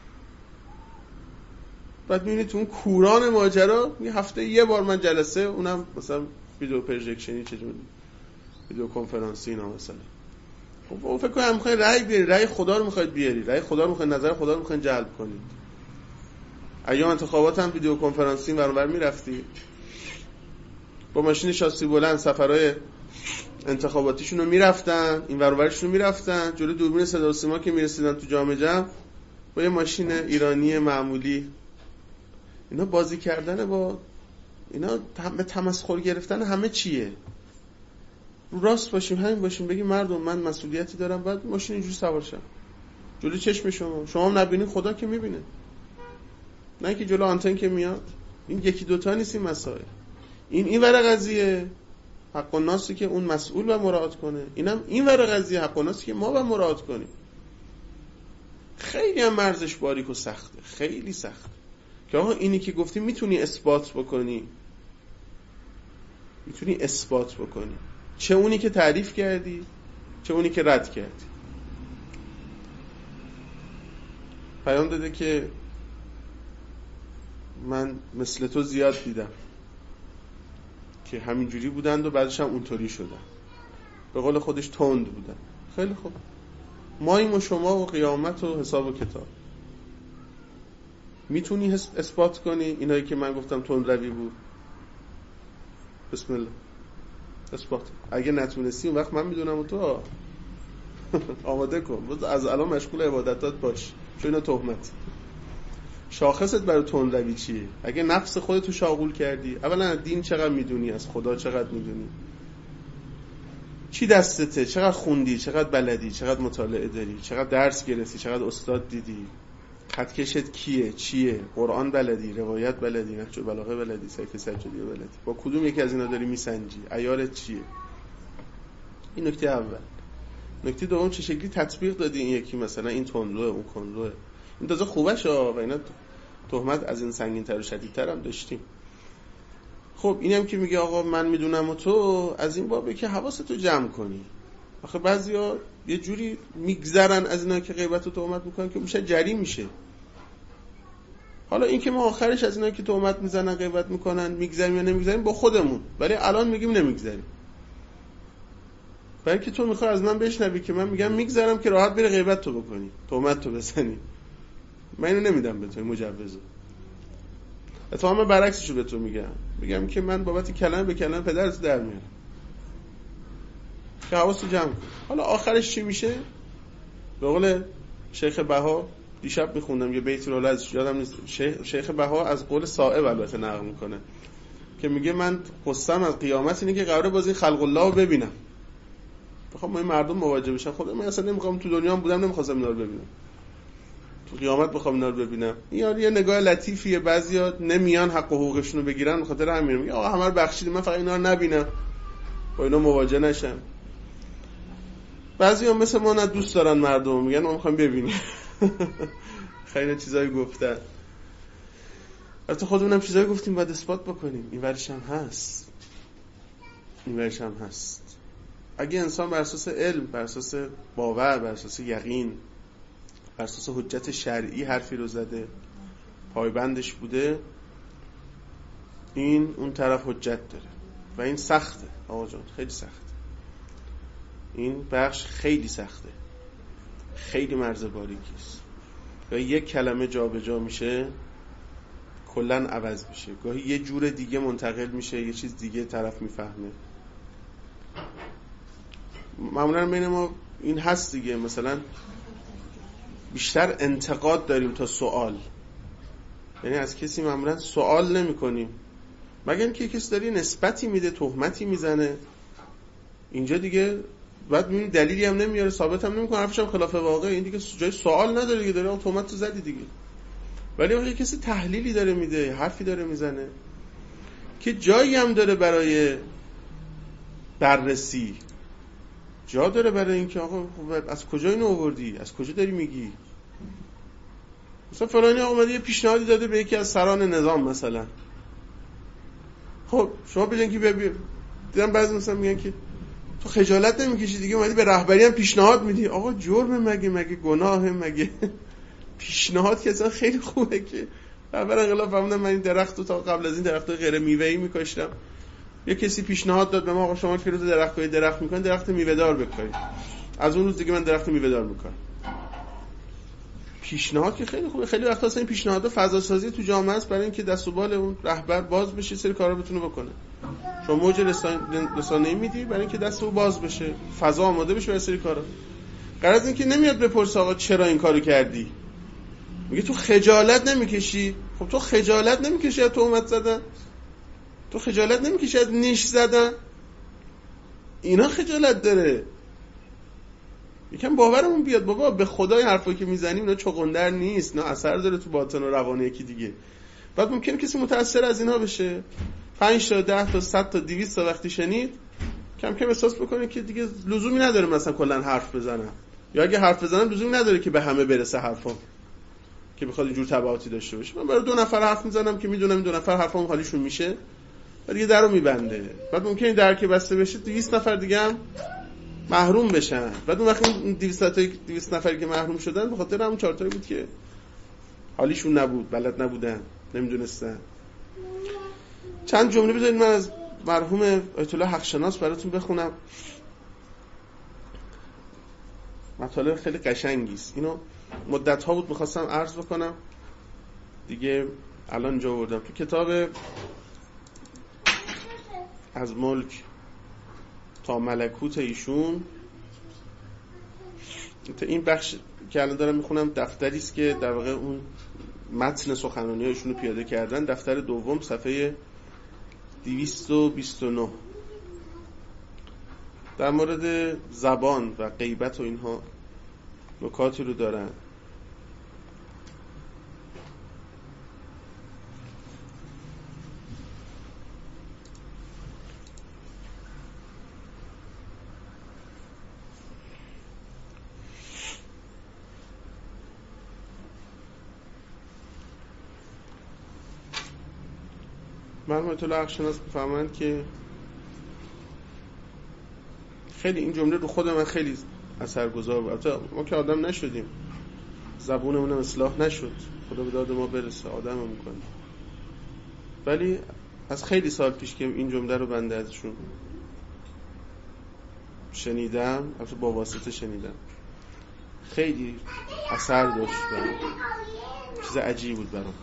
بعد میبینید تو اون کوران ماجرا یه هفته یه بار من جلسه، اونم مثلا ویدیو پروژکشنی، چجوری ویدیو کنفرانسی اینا مثلا. خب اون فکر کنم میخواید رأی بیاری، رأی خدا رو میخواید بیاری، رأی خدا رو میخواید، نظر خدا رو میخواید جلب کنید. ایام انتخابات هم ویدیو کنفرانسی برابر میرفتی، با ماشین شاسی بلند سفرهای انتخاباتیشون رو میرفتن، این ورورشون رو میرفتن، جلوی دوربین صدا و سیما که میرسیدن تو جام جم با یه ماشین ایرانی معمولی. اینا بازی کردن با اینا، به تمسخر گرفتن همه چیه. راست باشیم، همین باشیم، بگیم مردم من مسئولیتی دارم، بعد ماشین اینجوری سوار شم جلوی چشم شما، شما هم نبینید خدا که میبینه، نه که جلو آنتن که میاد. این یکی دوتا نیست این مسائل. این این ور قضیه حق الناسی که اون مسئول و مراعات کنه، اینم این ور قضیه حق الناسی که ما با مراعات کنیم. خیلی هم مرزش باریک و سخته، خیلی سخته که آقا اینی که گفتی میتونی اثبات بکنی، میتونی اثبات بکنی، چه اونی که تعریف کردی چه اونی که رد کردی. پیام داده که من مثل تو زیاد دیدم که همینجوری بودند و بعدش هم اونطوری شدن، به قول خودش تند بودن. خیلی خوب، ماییم و شما و قیامت و حساب و کتاب. میتونی اثبات کنی اینایی که من گفتم تند روی بود؟ بسم الله اثبات. اگه نتونستی اون وقت من میدونم و تو آماده کن، از الان مشغول عبادتات باش، چون اینا تهمت. شاخصت برای تند روی چیه؟ اگه نفس خودتو شاغول کردی، اولا دین چقدر میدونی، از خدا چقدر میدونی، چی دستته، چقدر خوندی، چقدر بلدی، چقدر مطالعه داری، چقدر درس گرفتی، چقدر استاد دیدی، خطکشت کیه، چیه، قرآن بلدی، روایت بلدی، نهج البلاغه بلدی، سیف سجادیه بلدی، با کدوم یکی از اینا داری میسنجی، عیارت چیه؟ این نکته اول. نکته دوم، چه شکلی تطبیق دادی این یکی، مثلا این تندروه اون کندروه. این تازه خوبشه و اینا تهمت از این سنگین‌تر و شدیدتر هم داشتیم. خب اینم که میگه آقا من میدونم و تو، از این بابه که حواستو جمع کنی. آخه بعضیا یه جوری میگذرن از اینا که غیبت و تهمت میکنن که میشه جری میشه. حالا این که ما آخرش از اینا که تهمت میزنن غیبت میکنن میگذریم یا نمیگذریم با خودمون، ولی الان میگیم نمیگذریم. برای که تو میخوای از من بشنوی که من میگم میگذرم که راحت بری غیبت تو بکنی، تهمت تو بزنی. من اینو نمیدم به تو مجوزو. اتفاقا برعکسشو به تو میگم، میگم که من بابت کلمه به کلمه پدرت در میارم که حواستو جمع کن. حالا آخرش چی میشه؟ به قول شیخ بها دیشب میخوندم یه بیت رو ازش یادم نیست، شیخ, شیخ بها از قول صائب البته نقل میکنه که میگه من قصه‌ام از قیامت اینه که قراره بازی خلق الله رو ببینم. بخوام این مردم مواجه بشن، خودم من اصلا نمیخوام، تو دنیا هم بودم نمیخواستم اینا رو ببینم، تو قیامت بخوام اینا رو ببینم. این یه نگاه لطیفیه، بعضیا نمیان حق و حقوقشون رو بگیرن، به خاطر همین میگه آقا همه رو بخشیدیم من فقط اینا رو نبینم، با اینا مواجه نشم. بعضیا مثل ما نه دوست دارن مردم، میگن ما میخوایم ببینیم. خیلی چیزایی گفتن، البته خودمونم چیزایی گفتیم باید اثبات بکنیم. این ورش هم هست، این ورش هم هست. اگه انسان بر اساس علم، بر اساس باور، بر اساس یقین، بر اساس حجت شرعی حرفی رو زده، پایبندش بوده، این اون طرف حجت داره و این سخته آقا جان، خیلی سخته. این بخش خیلی سخته، خیلی مرز باریکیست. گاهی یک کلمه جا به جا میشه کلن عوض میشه، گاهی یه جور دیگه منتقل میشه، یه چیز دیگه طرف میفهمه. معمولا بین ما این هست دیگه، مثلا بیشتر انتقاد داریم تا سوال، یعنی از کسی معمولا سوال نمی کنیم مگر اینکه کسی داری نسبتی میده، تهمتی میزنه، اینجا دیگه بعد میبینی دلیلی هم نمیاره، ثابت هم نمیکنه، حرفش هم خلاف واقع، این دیگه جای سوال نداره دیگه، داره تهمت تو زدی دیگه. ولی وقتی کسی تحلیلی داره میده، حرفی داره میزنه که جایی هم داره برای بررسی، جا داره برای اینکه آقا از کجا اینو آوردی، از کجا داری میگی، مثلا فلانی آقا اومده یه پیشنهادی داده به یکی از سران نظام مثلا. خب شما ببینید که ببین دیدم بعضی مثلا میگن که تو خجالت نمیکشی دیگه اومدی به رهبری هم پیشنهاد میدی. آقا جرم مگه مگه گناهه مگه؟ پیشنهاد که اصلا خیلی خوبه که اول انقلاب فهمیدم من این درختو تا قبل از این درختای غیر میوه‌ای میکاشتم، یه کسی پیشنهاد داد به ما آقا شما که روز درختای درخت میکنید درخت میوه‌دار بکارید، از اون روز دیگه من درخت میوه‌دار میکنم. پیشنهاد که خیلی خوبه، خیلی وقتا اصلا این پیشنهادها فضا سازی تو جامعه است برای اینکه دست و بال اون رهبر باز بشه، سری کارا بتونه بکنه. شما موج رسانه‌ای میدی برای اینکه دست او باز بشه، فضا آماده بشه برای سری کارا. غرض این که نمیاد بپرسه آقا چرا این کارو کردی، میگه تو خجالت نمیکشی. خب تو خجالت نمیکشی از تهمت زدن، تو خجالت نمیکشی از نیش زدن، اینا خجالت داره. یکم باورمون بیاد بابا، به خدای حرفایی که میزنیم اینا چغندر نیست، نه اثر داره تو باطن و روان یکی دیگه. بعد ممکنه کسی متاثر از اینا بشه، پنج تا ده تا صد تا دویست تا وقتی شنید کم کم احساس بکنه که دیگه لزومی نداره مثلا کلا حرف بزنم، یا اگه حرف بزنم لزومی نداره که به همه برسه حرفم که بخواد اینجور تبعاتی داشته باشه. من برای دو نفر حرف میزنم که میدونم این دو نفر حرفم حالیشون میشه، بعد دیگه درو میبنده. بعد ممکنه در که بسته بشه دویست نفر دیگه هم محروم بشن. بعد اون وقت این دویست تا دویست نفری که محروم شدن به خاطر همون چهار تایی بود که حالیشون نبود، بلد نبودن، نمیدونستن. چند جمله بذارید من از مرحوم آیت الله حقشناس براتون بخونم. مطالب خیلی قشنگی است. اینو مدت ها بود میخواستم عرض بکنم، دیگه الان جا آوردم. تو کتاب از ملک تا ملکوت ایشون، این بخش که الان دارم میخونم دفتری است که در واقع اون متن سخنرانی ایشون رو پیاده کردن. دفتر دوم صفحه دویست و بیست و نه در مورد زبان و غیبت و اینها نکاتی رو دارن. مرحوم آیت الله حقشناس می‌فرمایند که خیلی این جمله رو خود من خیلی اثرگذار بود. البته ما که آدم نشدیم، زبونمون هم اصلاح نشد، خدا به داد ما برسه، آدم هم میکنه، ولی از خیلی سال پیش که این جمله رو بنده ازشون شنیدم، البته با واسطه شنیدم، خیلی اثر داشت برام، چیز عجیبی بود برام.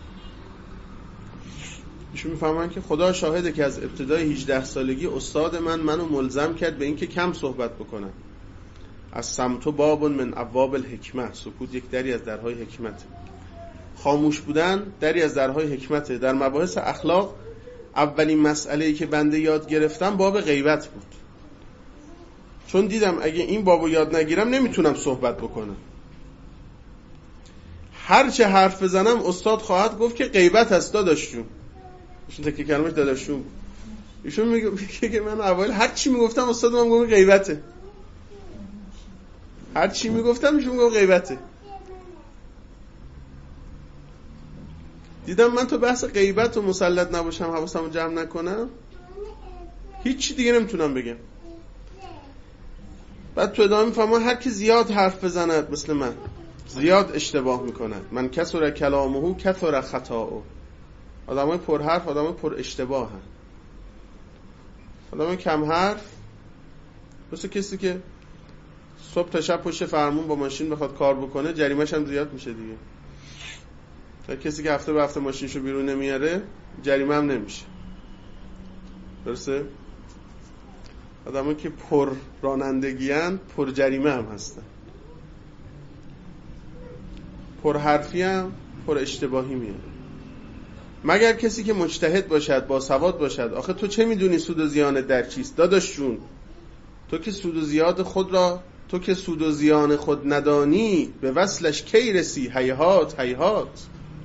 ایشون میفهمن که خدا شاهده که از ابتدای هجده سالگی استاد من منو ملزم کرد به اینکه کم صحبت بکنم. از صمت باب من ابواب الحکمت، سکوت یک دری از درهای حکمت، خاموش بودن دری از درهای حکمت. در مباحث اخلاق اولین مسئله‌ای که بنده یاد گرفتم باب غیبت بود، چون دیدم اگه این بابو یاد نگیرم نمیتونم صحبت بکنم. هر چه حرف بزنم استاد خواهد گفت که غیبت هست داداش جون. ایشون تکه کلمش داداشون بود. ایشون میگه که من اول هر چی میگفتم استادم میگه غیبته، هر چی میگفتم ایشون میگه غیبته. دیدم من تو بحث غیبت و مسلط نباشم، حواسمو جمع نکنم، هیچ دیگه نمیتونم بگم. بعد تو ادامه میفهمم هر کی زیاد حرف بزند مثل من زیاد اشتباه میکند. من کثر کلامه کثر خطاؤه. آدمای پر حرف آدمای پر اشتباه هن. آدمای کم حرف مثل کسی که صبح تا شب پشت فرمون با ماشین بخواد کار بکنه جریمه‌ش هم زیاد میشه دیگه. تا کسی که هفته به هفته ماشینشو بیرون نمیاره جریمه هم نمیشه. درسته؟ آدمایی که پر رانندگیان پر جریمه هم هستن. پر حرفی هم پر اشتباهی میاد. مگر کسی که مجتهد باشد، با سواد باشد. آخه تو چه میدونی سود و زیان در چیست داداش جون؟ تو که سود و زیان خود را تو که سود و زیان خود ندانی به وصلش کی رسی؟ هیهات هیهات.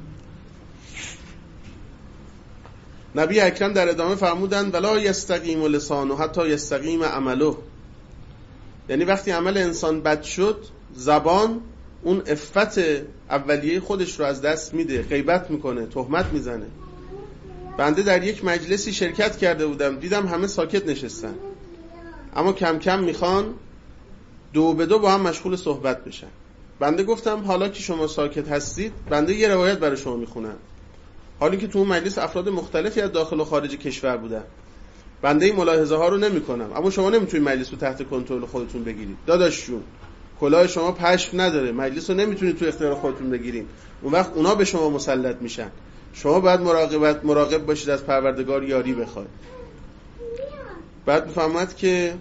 نبی اکرم در ادامه فرمودند ولا یستقیم لسانه حتی یستقیم عمله. یعنی وقتی عمل انسان بد شد زبان اون عفت اولیه خودش رو از دست میده، غیبت میکنه، تهمت میزنه. بنده در یک مجلسی شرکت کرده بودم، دیدم همه ساکت نشستن اما کم کم میخوان دو به دو با هم مشغول صحبت بشن. بنده گفتم حالا که شما ساکت هستید بنده یه روایت برای شما میخونم. حالا که تو اون مجلس افراد مختلفی از داخل و خارج کشور بودن، بنده این ملاحظه ها رو نمی کنم، اما شما نمیتونید مجلس رو تحت کنترل خودتون بگیرید. داداش جون کلاه شما پشم نداره، مجلس رو نمیتونید تو اختیار خودتون بگیرید، اون وقت اونا به شما مسلط میشن. شما باید مراقبت مراقب باشید، از پروردگار یاری بخواید. بعد میفهمد که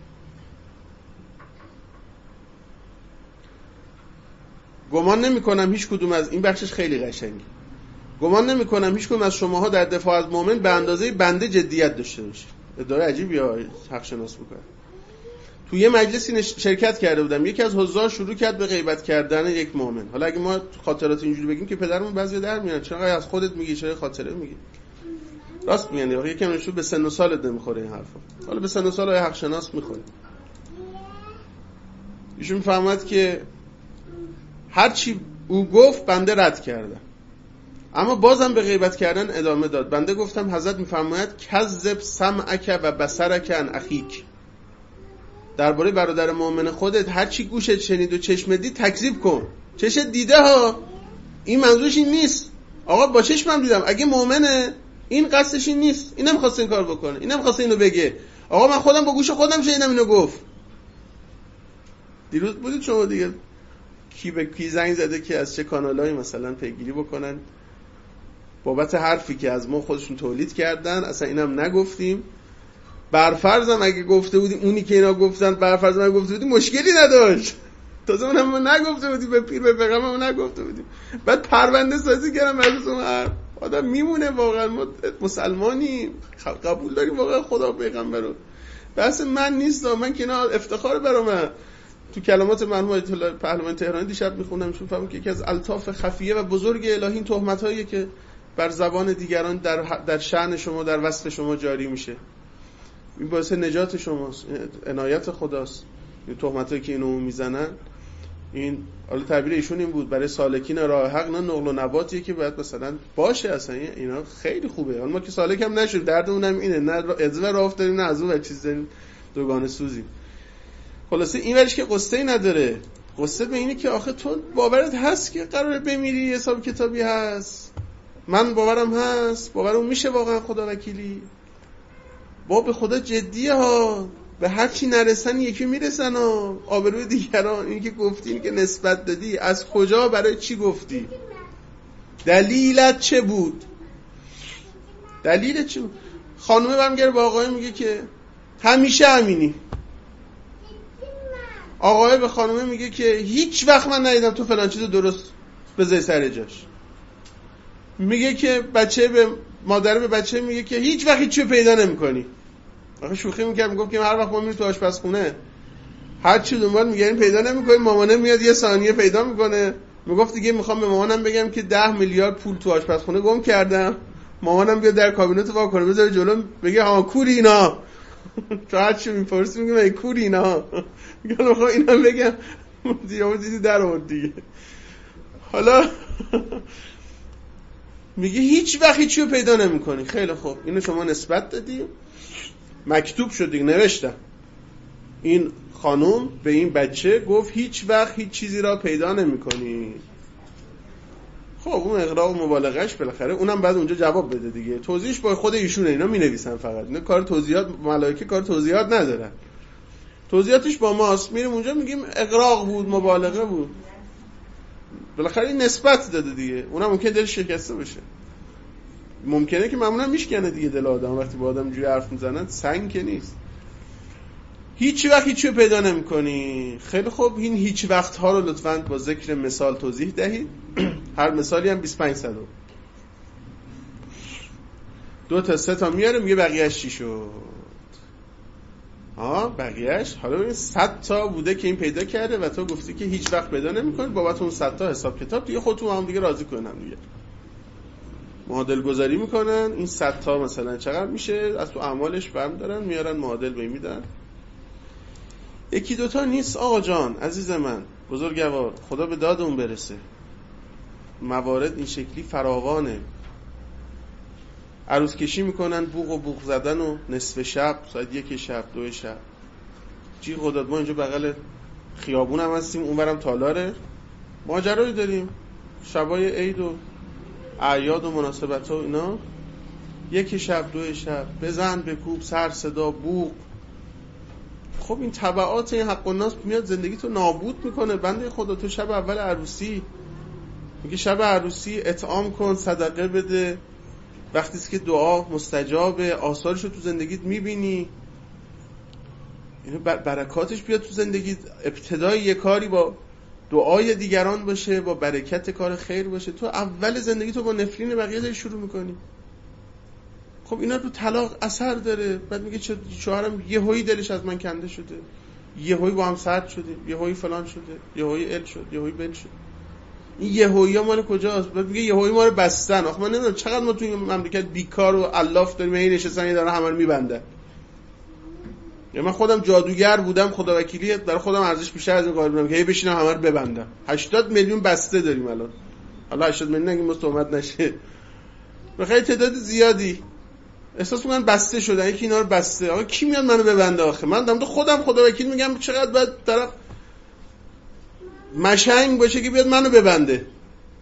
گمان نمی کنم هیچ کدوم از این بخشش خیلی قشنگه، گمان نمی کنم هیچ کدوم از شماها در دفاع از مؤمن به اندازه بنده جدیت داشته باشه. ادعای عجیبی ها حق شناس میکنه. تو یه مجلسی شرکت کرده بودم، یکی از حضار شروع کرد به غیبت کردن یک مؤمن. حالا اگه ما خاطرات اینجوری بگیم که پدرمون بعضی در میاد، چرا از خودت میگی، چرا خاطره میگی؟ راست میگن، آخه یکم نشون به سن و سالت نمیخوره این حرفا. حالا به سن و سال های حق شناس میخوره. ایشون فهمید که هر چی او گفت بنده رد کردم، اما بازم به غیبت کردن ادامه داد. بنده گفتم حضرت میفرماید کذب سمعک و بصرک عن اخیک. درباره برادر مؤمن خودت هر چی گوشت شنید و چشمت دید تکذیب کن. چشت دیده ها، این منظورش این نیست. آقا با چشمم دیدم اگه مؤمنه این قصدش این نیست، این نمی‌خواد این کار بکنه، این نمی‌خواد اینو بگه. آقا من خودم با گوش خودم شنیدم اینو گفت. دیروز بودید شما دیگه کی به کی زنگ زده که از چه کانالایی مثلا پیگیری بکنن بابت حرفی که از ما خودشون تولید کردن، اصلا اینم نگفتیم. برفرضم اگه گفته بودیم اونی که اینا گفتن، برفرضم اگه گفته بودیم مشکلی نداشت. تازه اونم ما نگفته بودیم، به پیر به پیغمبر نگفته بودیم. بعد پرونده سازی کردم از اون حرف. آدم میمونه واقعا ما مسلمانیم، قبول داریم واقعا خدا و پیغمبر رو. بحث من نیست، من که اینا افتخار برام. تو کلمات مرحوم آیت الله پهلوان تهرانی دیشب میخونم چون فهمیدم که یکی از الطاف خفیه و بزرگ الهی این تهمت‌هایی که بر زبان دیگران در در شأن شما، در وصف شما جاری میشه، این باعث نجات شماست، عنایت خداست. این تهمتایی که اینو میزنن، این حالا تعبیر ایشون این بود برای سالکین راه حق، نه نقل و نباتیه که باید مثلا باشه. اصلا اینا خیلی خوبه. حالا ما که سالک هم نشد، دردمون هم اینه، نه ازو راه افتادیم نه از اون چیز داریم دوگانه سوزیم. خلاصه این ورش که قصه نداره. قصه به اینه که آخه تو باورت هست که قراره بمیری، حساب کتابی هست. من باورم هست، باورم میشه واقعا خدا وکیلی. با به خدا جدیه ها، به هر چی نرسن یکی میرسن ها. آبروی دیگران، این که گفتی، این که نسبت دادی، از کجا برای چی گفتی؟ دلیلت چه بود؟ دلیلت چه بود؟ خانومه برمیگره با آقای میگه که همیشه همینی. آقای به خانومه میگه که هیچ وقت من ندیدم تو فلان چیزو درست بذاری سر جاش. میگه که بچه به مادر به بچه میگه که هیچ وقت هیچی پیدا نمی‌کنی. آخه شوخی می‌کرد، میگفت که هر وقت ما میریم تو آشپزخونه هر چی دنبال میگردیم پیدا نمی‌کنیم، مامانه میاد یه ثانیه پیدا می‌کنه. میگفت دیگه میخوام به مامانم بگم که ده میلیارد پول تو آشپزخونه گم کردم، مامانم بیاد در کابینت وا کنه بذاره جلو بگه ها کوری اینا. تو هر چی میپرسی میگم ای کوری اینا. میگم میخوام اینا بگم دیگه دیدی در آورد دیگه. حالا میگه هیچ وقت هیچی رو پیدا نمی‌کنی. خیلی خوب، اینو شما نسبت دادی، مکتوب شد دیگه، نوشتم. این خانم به این بچه گفت هیچ وقت هیچ چیزی را پیدا نمی‌کنی. خب اون اغراق و مبالغهش بالاخره اونم بعد اونجا جواب بده دیگه. توضیحش با خود ایشونه، اینا می‌نویسن فقط. اینا کار توضیحات، ملائکه کار توضیحات ندارن. توضیحاتش با ماست. میریم اونجا میگیم اغراق بود، مبالغه بود. بالاخره این نسبت داده دیگه. اونم ممکنه دلش شکسته بشه. ممکنه که معمولا میشکنه دیگه دل آدم وقتی با آدم جوری حرف میزنن، سنگ که نیست. هیچ وقت هیچی پیدا نمی‌کنی. خیلی خوب، این هیچ وقت ها رو لطفاً با ذکر مثال توضیح دهید. هر مثالی هم بیست و پنج صد. دو تا سه تا میاره میگه بقیه‌اش چی شد؟ ها بقیه‌اش حالا ببین صد تا بوده که این پیدا کرده و تو گفتی که هیچ وقت پیدا نمی‌کنی، بابت اون صد تا حساب کتاب دیگه خودتون هم دیگه راضی کنن دیگه. معادل گذاری میکنن، این صد تا مثلا چقدر میشه، از تو اعمالش برم دارن میارن معادل به میدن. یکی دوتا نیست آقا جان، عزیز من، بزرگوار، خدا به داد اون برسه. موارد این شکلی فراوانه. عروس کشی میکنن، بوق و بوق زدن و نصف شب، ساعت یک شب، دو شب. جی خدا، ما اینجا بغل خیابون هم هستیم، اونورم تالاره. ماجرایی داریم، شبای عید و اعیاد و مناسبت ها اینا، یک شب دو شب، بزن بکوب، سر صدا، بوق. خب این تبعات این حق الناس میاد زندگی تو نابود میکنه. بنده خدا تو شب اول عروسی میگه شب عروسی اطعام کن، صدقه بده، وقتی است که دعا مستجابه، آثارشو تو زندگیت میبینی، اینو برکاتش بیاد تو زندگیت. ابتدای یه کاری با دعای دیگران باشه، با برکت کار خیر باشه. تو اول زندگی تو با نفرین بقیه داری شروع میکنی. خب اینا رو طلاق اثر داره. بعد میگه چه شوهرم یهویی دلش از من کنده شده، یهویی با هم سرد شده، یهویی فلان شده، یهویی ال شد، یهویی بل شد. این یهویی مال کجاست؟ بعد میگه یهویی ما رو بستن. آخه من نمیدونم چقدر ما تو این مملکت بیکار و الاف داریم، این نشستن یه داره همه رو میبندن. یا من خودم جادوگر بودم، خدا وکیلی برای خودم ارزش بیشتر از این قائل بودم که هی بشینم همه رو ببندم. هشتاد میلیون بسته داریم الان. حالا هشتاد میلیون نگیم مستومت نشه، بخیر تعداد زیادی احساس میکنن بسته شدن، یکی اینا رو بسته. آقا کی میاد منو ببنده آخه؟ من دارم تو خودم خدا وکیل میگم چقدر باید طرف مشنگ باشه که بیاد منو ببنده.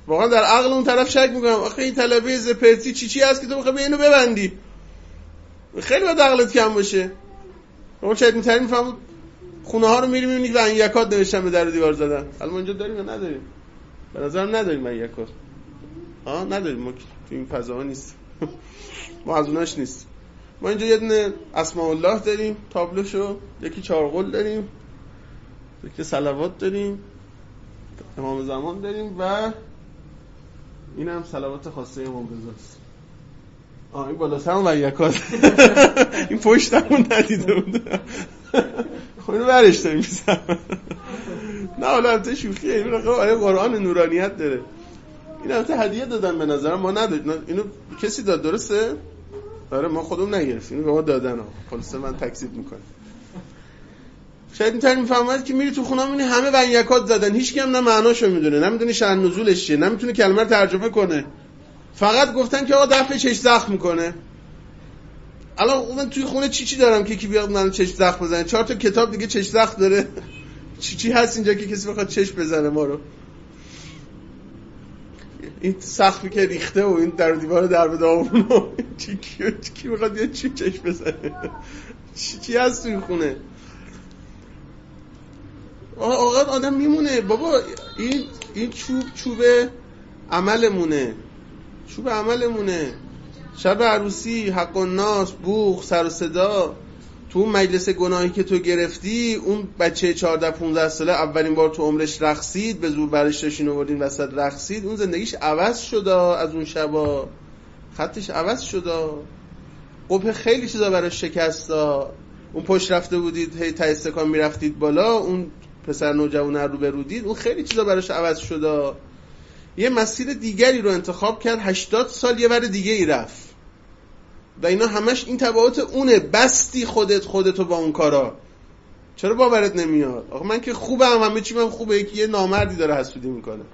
واقعا در عقل اون طرف شک میکنم آخه این طلبه زپرتی چی چی هست که تو میخوای به اینو ببندی؟ خیلی باید عقلت کم باشه. اون چه میتونی میفهمید خونه ها رو میری میبینی که ونیکات نوشتن به در و دیوار زدن. حالا ما اینجا داریم یا نداریم؟ به نظرم نداریم ونیکات. آه نداریم، ما تو این فضاها نیست. ما از اوناش نیست. ما اینجا یه دونه اسماء الله داریم، تابلوشو، یکی چارقل داریم، یکی صلوات داریم، امام زمان داریم و این هم صلوات خاصه امام رضاست. آه این بالا سرم ونیکات. این پشتمون ندیده بود. خب اینو برش داریم میزم. نه حالا البته شوخیه، این رقم قرآن نورانیت داره. این البته هدیه دادن به نظرم، ما ندادیم. اینو کسی داد درسته؟ آره ما خودمون نگرفتیم، اینو به ما دادن ها. خلاصه من تکذیب میکنم. شاید اینطوری میفهمید که میری تو خونه میبینی همه ونیکات زدن، هیچ کی هم نه معناشو میدونه، نه میدونه شأن نزولش چیه، نه میتونه کلمه رو ترجمه کنه. فقط گفتن که آقا دفع چشم زخم میکنه. الان من توی خونه چی چی دارم که کی بیاد منو چشم زخم بزنه؟ چهار تا کتاب دیگه چشم زخم داره. چی چی هست اینجا که کسی بخواد چشم بزنه ما رو؟ این سقفی که ریخته و این در دیوار در به داغون و چی کی بخواد بیاد چی چشم بزنه؟ چی چی هست توی خونه؟ آقا آدم میمونه بابا. این این چوب چوب عملمونه، چوب عملمونه. شب عروسی، حق الناس، بوق، سر و صدا، تو اون مجلس گناهی که تو گرفتی، اون بچه چهارده پانزده ساله اولین بار تو عمرش رقصید، به زور برش داشتین آوردین وسط رقصید، اون زندگیش عوض شده از اون شبا، خطش عوض شده، قبه خیلی چیزا براش شکستا. اون پشت رفته بودید هی تا استکان میرفتید بالا، اون پسر نوجوان رو به رو دید، اون خیلی چیزا براش عوض شده. یه مسیر دیگری رو انتخاب کرد، هشتاد سال یه ور دیگه ای رفت و اینا همش این تبعات اونه. بستی خودت خودتو با اون کارا. چرا باورت نمیاد؟ آخه من که خوبم، همه چی من خوبه، یکی یه نامردی داره حسودی میکنه.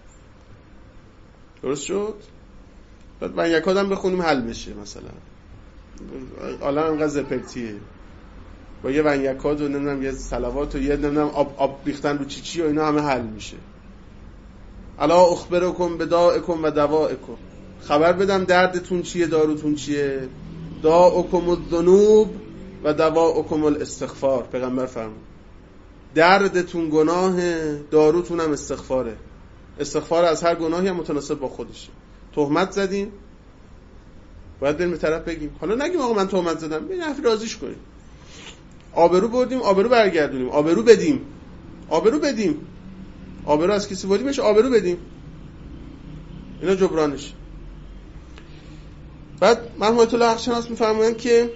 درست شد؟ بعد ونیکات هم بخونیم حل بشه. مثلا عالم انقدر زپرتیه با یه ونیکات و نمیدونم یه صلوات و یه نمیدونم آب آب ریختن رو چی چی و اینا همه حل میشه. الا اخبرکم بداءکم و دوائکم، خبر بدم دردتون چیه، داروتون چیه. داؤکم الذنوب و دواؤکم الاستغفار. پیغمبر فرمود دردتون گناهه، داروتون هم استغفاره. استغفار از هر گناهی هم متناسب با خودشه. تهمت زدیم باید بریم به طرف بگیم، حالا نگیم آقا من تهمت زدم، ببین حرفی رازیش کنیم. آبرو بردیم آبرو برگردونیم، آبرو بدیم آبرو بدیم آبرو از کسی بردیم بهش آبرو بدیم، اینا جبرانش. بعد مرحوم آیت الله حق‌شناس می‌فرمایند که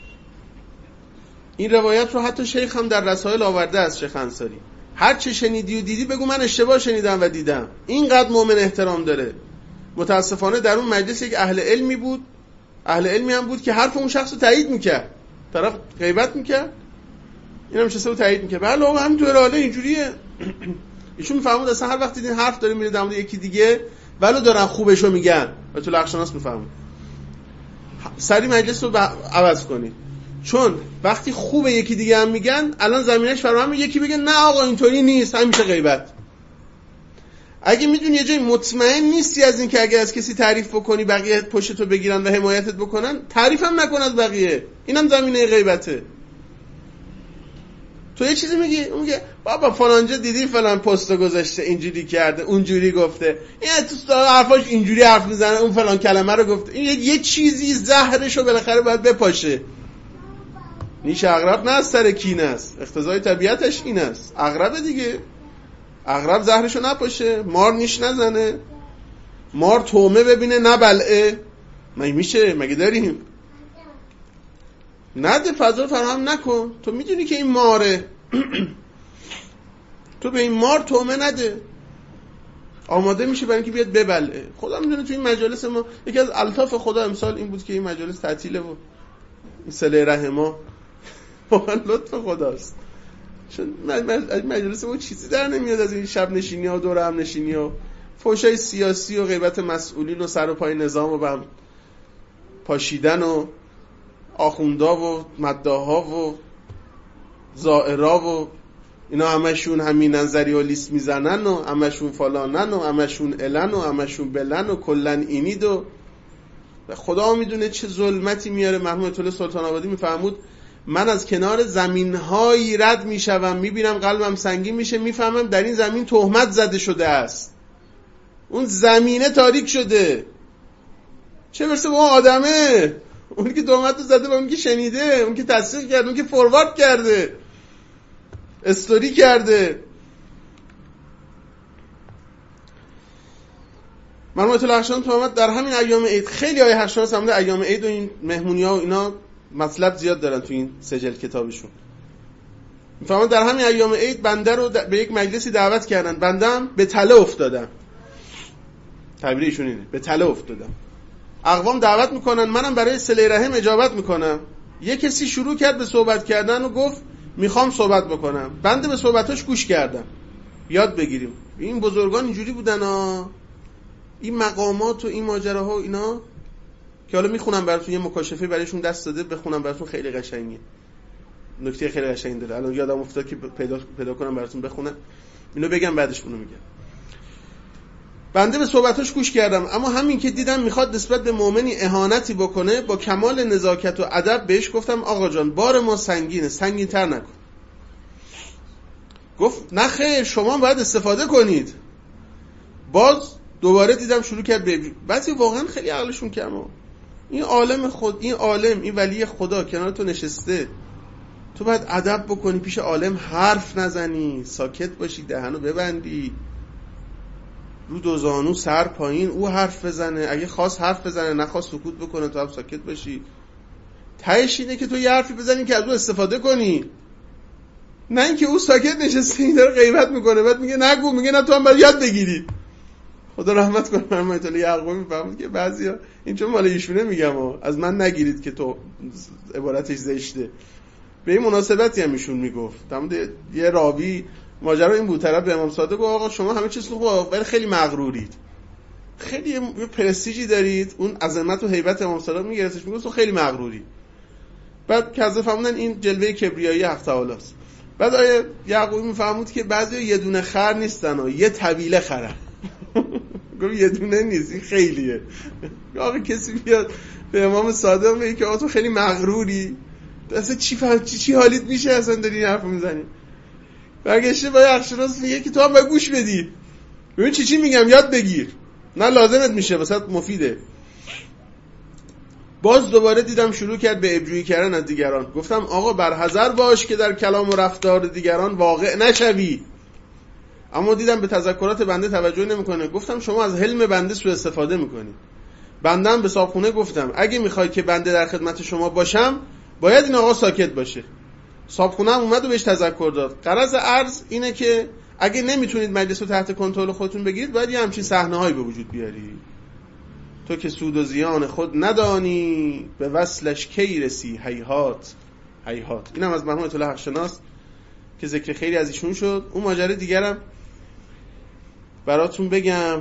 این روایت رو حتی شیخ هم در رسائل آورده است. شیخ انصاری هر چه شنیدی و دیدی بگو من اشتباه شنیدم و دیدم. اینقدر مؤمن احترام داره. متاسفانه در اون مجلس یک اهل علمی بود، اهل علمی هم بود که حرف اون شخص رو تایید میکرد. طرف غیبت میکرد، اینم نشسته و تایید میکرد. بله آقا همین تو اراله اینجوریه. ایشون میفهمود اصلا هر وقت دیدین حرف داره میره در مورد یکی دیگه ولو دارن خوبشو میگن، آیت الله حق‌شناس میفهمود سری مجلس رو عوض کنید، چون وقتی خوبه یکی دیگه هم میگن الان زمینش فراهم، یکی بگه نه آقا اینطوری نیست، همیشه غیبت. اگه میدونی یه جایی مطمئن نیستی از این که اگه از کسی تعریف بکنی بقیه پشتو بگیرن و حمایتت بکنن، تعریف هم نکن از بقیه، اینم زمینه غیبته. تو یه چیزی میگی، اون میگه بابا فلانجا دیدی فلان پستو گذاشته اینجوری کرده اونجوری گفته، این تو حرفاش اینجوری حرف میزنه، اون فلان کلمه رو گفته. این یه چیزی زهرشو بالاخره باید بپاشه. نیش عقرب نه از سر کین است، اقتضای طبیعتش این است. عقرب دیگه، عقرب زهرشو نپاشه، مار نیش نزنه، مار تومه ببینه نبلعه، مگه میشه؟ مگه داریم؟ نده، فضا فراهم نکن. تو میدونی که این ماره. تو به این مار تومه نده، آماده میشه برای اینکه بیاد ببلعه. خدا میدونه تو این مجالس ما یکی از الطاف خدا امسال این بود که این مجالس تعطیله و این صله رحما واقعا لطف خداست. چون مجالس ما چیزی در نمیاد از این شب نشینی ها، دور هم نشینی ها، فحشای سیاسی و غیبت مسئولین و سر و پای نظام و بم پاشیدن و آخوندا و مداها و زائرا و اینا همشون همین نظری و لیست میزنن و همشون فلانن و همشون الن و همشون بلن و کلن اینید و خدا میدونه چه ظلمتی میاره. مرحوم آیت الله سلطان آبادی میفرمود من از کنار زمینهایی رد میشوم، میبینم قلبم سنگین میشه، میفهمم در این زمین تهمت زده شده است، اون زمینه تاریک شده، چه برسه به اون آدمه، اونی که تهمت زده، با اون که شنیده، اون که تصدیق کرده، اون که فوروارد کرده، استوری کرده. مرحوم آیت الله حق‌شناس فرمود در همین ایام عید، خیلی های حق‌شناس هم در ایام عید و این مهمونی‌ها و اینا مطلب زیاد دارن تو این سجل کتابشون، میفهمن در همین ایام عید بنده رو به یک مجلسی دعوت کردن، بندم به تله افتادم، تعبیر ایشون اینه، به تله افتادم. اقوام دعوت میکنن، منم برای صله رحم اجابت میکنم. یه کسی شروع کرد به صحبت کردن و گفت میخوام صحبت بکنم، بنده به صحبتاش گوش کردم. یاد بگیریم این بزرگان اینجوری بودن ها، این مقامات و این ماجراها و اینا که حالا میخونم براتون، یه مکاشفه برایشون دست داده، بخونم براتون، خیلی قشنگه، نکته خیلی قشنگی داره. الان یادم افتاد که پیدا پیدا کنم براتون بخونم، اینو بگم بعدش اونو میگم. بنده به صحبتاش گوش کردم، اما همین که دیدم میخواد نسبت به مؤمنی اهانتی بکنه، با کمال نزاکت و ادب بهش گفتم آقا جان بار ما سنگینه، سنگین تر نکن. گفت نه خیر، شما باید استفاده کنید. باز دوباره دیدم شروع کرد به بعضی واقعا خیلی عقلشون کمه. این عالم خود، این عالم، این ولی خدا کنار تو نشسته، تو باید ادب بکنی، پیش عالم حرف نزنی، ساکت باشی، دهنو ببندی، رو دو زانو سر پایین، او حرف بزنه، اگه خواست حرف بزنه، نخواست سکوت بکنه، تو هم ساکت باشی. تهش اینه که تو یه حرفی بزنی که از او استفاده کنی، نه اینکه او ساکت نشسته این داره غیبت میکنه، بعد میگه نگو، میگه نه تو هم باید یاد بگیری. خدا رحمت کنه مرحوم آیت الله یعقوبی میفهمید که بعضیا این چون مال ایشونه میگم و از من نگیرید که تو عبارتش زشته، به این مناسبتی هم ایشون میگفت. تمام یه راوی ماجرا این بود، طرف به امام صادق گفت آقا شما همه چیز خوبه ولی خیلی مغرورید، خیلی یه پرستیژی دارید، اون عظمت و هیبت امام صادق میگرفتش، میگفت تو خیلی مغروری. بعد کذا فهمیدن این جلوه کبریایی حق تعالی است. بعد آیه یعقوبی میفهمود که بعضیا یه دونه خر نیستن و یه طویله خرن. گفت یه دونه نیست، این خیلیه. آقا کسی بیاد به امام صادق بگه که آقا تو خیلی مغروری، اصلا چی فهم چی چی حالیت میشه اصلا داری این حرفو میزنی؟ برگشته با حق‌شناس میگه که تو هم باید گوش بدی، ببین چی چی میگم، یاد بگیر، نه لازمت میشه، واسه مفیده. باز دوباره دیدم شروع کرد به ابجویی کردن از دیگران. گفتم آقا برحذر باش که در کلام و رفتار دیگران واقع نشوی. اما دیدم به تذکرات بنده توجه نمیکنه. گفتم شما از حلم بنده سوء استفاده میکنی. بندم به صاحبخونه گفتم اگه میخوای که بنده در خدمت شما باشم باید این آقا ساکت باشه. صاحبخونه هم اومد و بهش تذکر داد. غرض عرض اینه که اگه نمیتونید مجلس رو تحت کنترل خودتون بگیرید، باید یه همچین صحنه‌هایی به وجود بیاری. تو که سود و زیان خود ندانی، به وصلش کی رسی، هیهات هیهات. اینم از مرحوم آیت الله حق‌شناس که ذکر خیلی از ایشون شد. اون ماجرا دیگرم براتون بگم.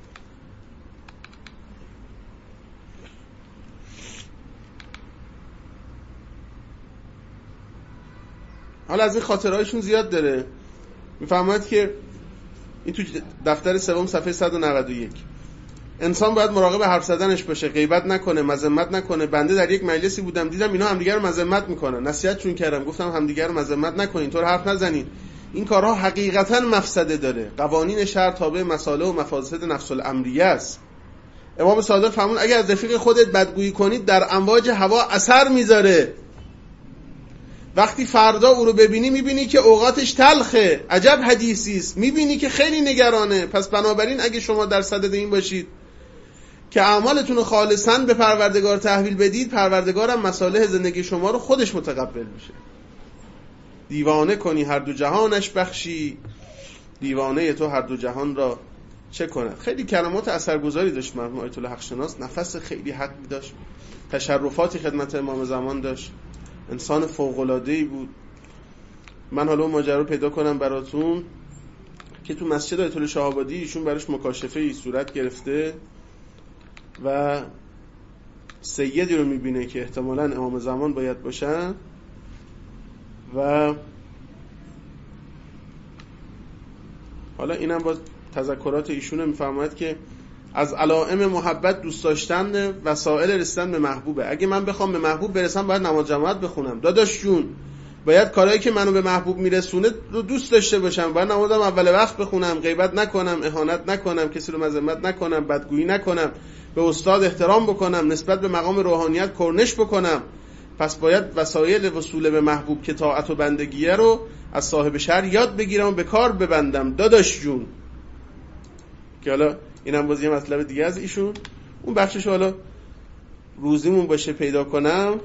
حالا از این خاطرهایشون زیاد داره. میفهمید که این تو دفتر سوم صفحه صد و نود و یک انسان باید مراقب حرف زدنش باشه، غیبت نکنه، مذمت نکنه. بنده در یک مجلسی بودم دیدم اینا همدیگه رو مذمت میکنن، نصیحتشون کردم، گفتم همدیگه رو مذمت نکنین، اینطور حرف نزنین، این کارها حقیقتا مفسده داره. قوانین شرع تابع مصالح و مفاسد نفس الامریه است. امام صادق فرمود اگر از رفیق خودت بدگویی کنید در امواج هوا اثر میذاره. وقتی فردا او رو ببینی میبینی که اوقاتش تلخه، عجب حدیثی است، میبینی که خیلی نگرانه. پس بنابراین اگه شما در صدد این باشید که اعمالتون رو خالصاً به پروردگار تحویل بدید، پروردگارم مصالح زندگی شما رو خودش متقبل میشه. دیوانه کنی هر دو جهانش بخشی، دیوانه تو هر دو جهان را چه کند. خیلی کلمات اثرگذاری داشت مرحوم آیت الله حق‌شناس، نفس خیلی حقی داشت، تشرفاتی خدمت امام زمان داشت، انسان فوق‌العاده‌ای بود. من حالا ماجرا رو پیدا کنم براتون که تو مسجد آیت الله شاه آبادی ایشون براش مکاشفه‌ای صورت گرفته و سیدی رو میبینه که احتمالاً امام زمان باید باشن و حالا اینم باز تذکرات ایشونه میفرماید که از علائم محبت دوست داشتن وسایل رسیدن به محبوبه. اگه من بخوام به محبوب برسم باید نماز جماعت بخونم. داداش جون، باید کارهایی که منو به محبوب میرسونه رو دوست داشته باشم. باید نمازم اول وقت بخونم، غیبت نکنم، اهانت نکنم، کسی رو مذمت نکنم، بدگویی نکنم، به استاد احترام بکنم، نسبت به مقام روحانیت کرنش بکنم. پس باید وسایل وصول به محبوب که طاعت و بندگیه رو از صاحب شرع یاد بگیرم و به کار ببندم. داداش جون، که حالا اینم باز یه مطلب دیگه از ایشون. اون بخشش حالا روزیمون باشه پیدا کنم.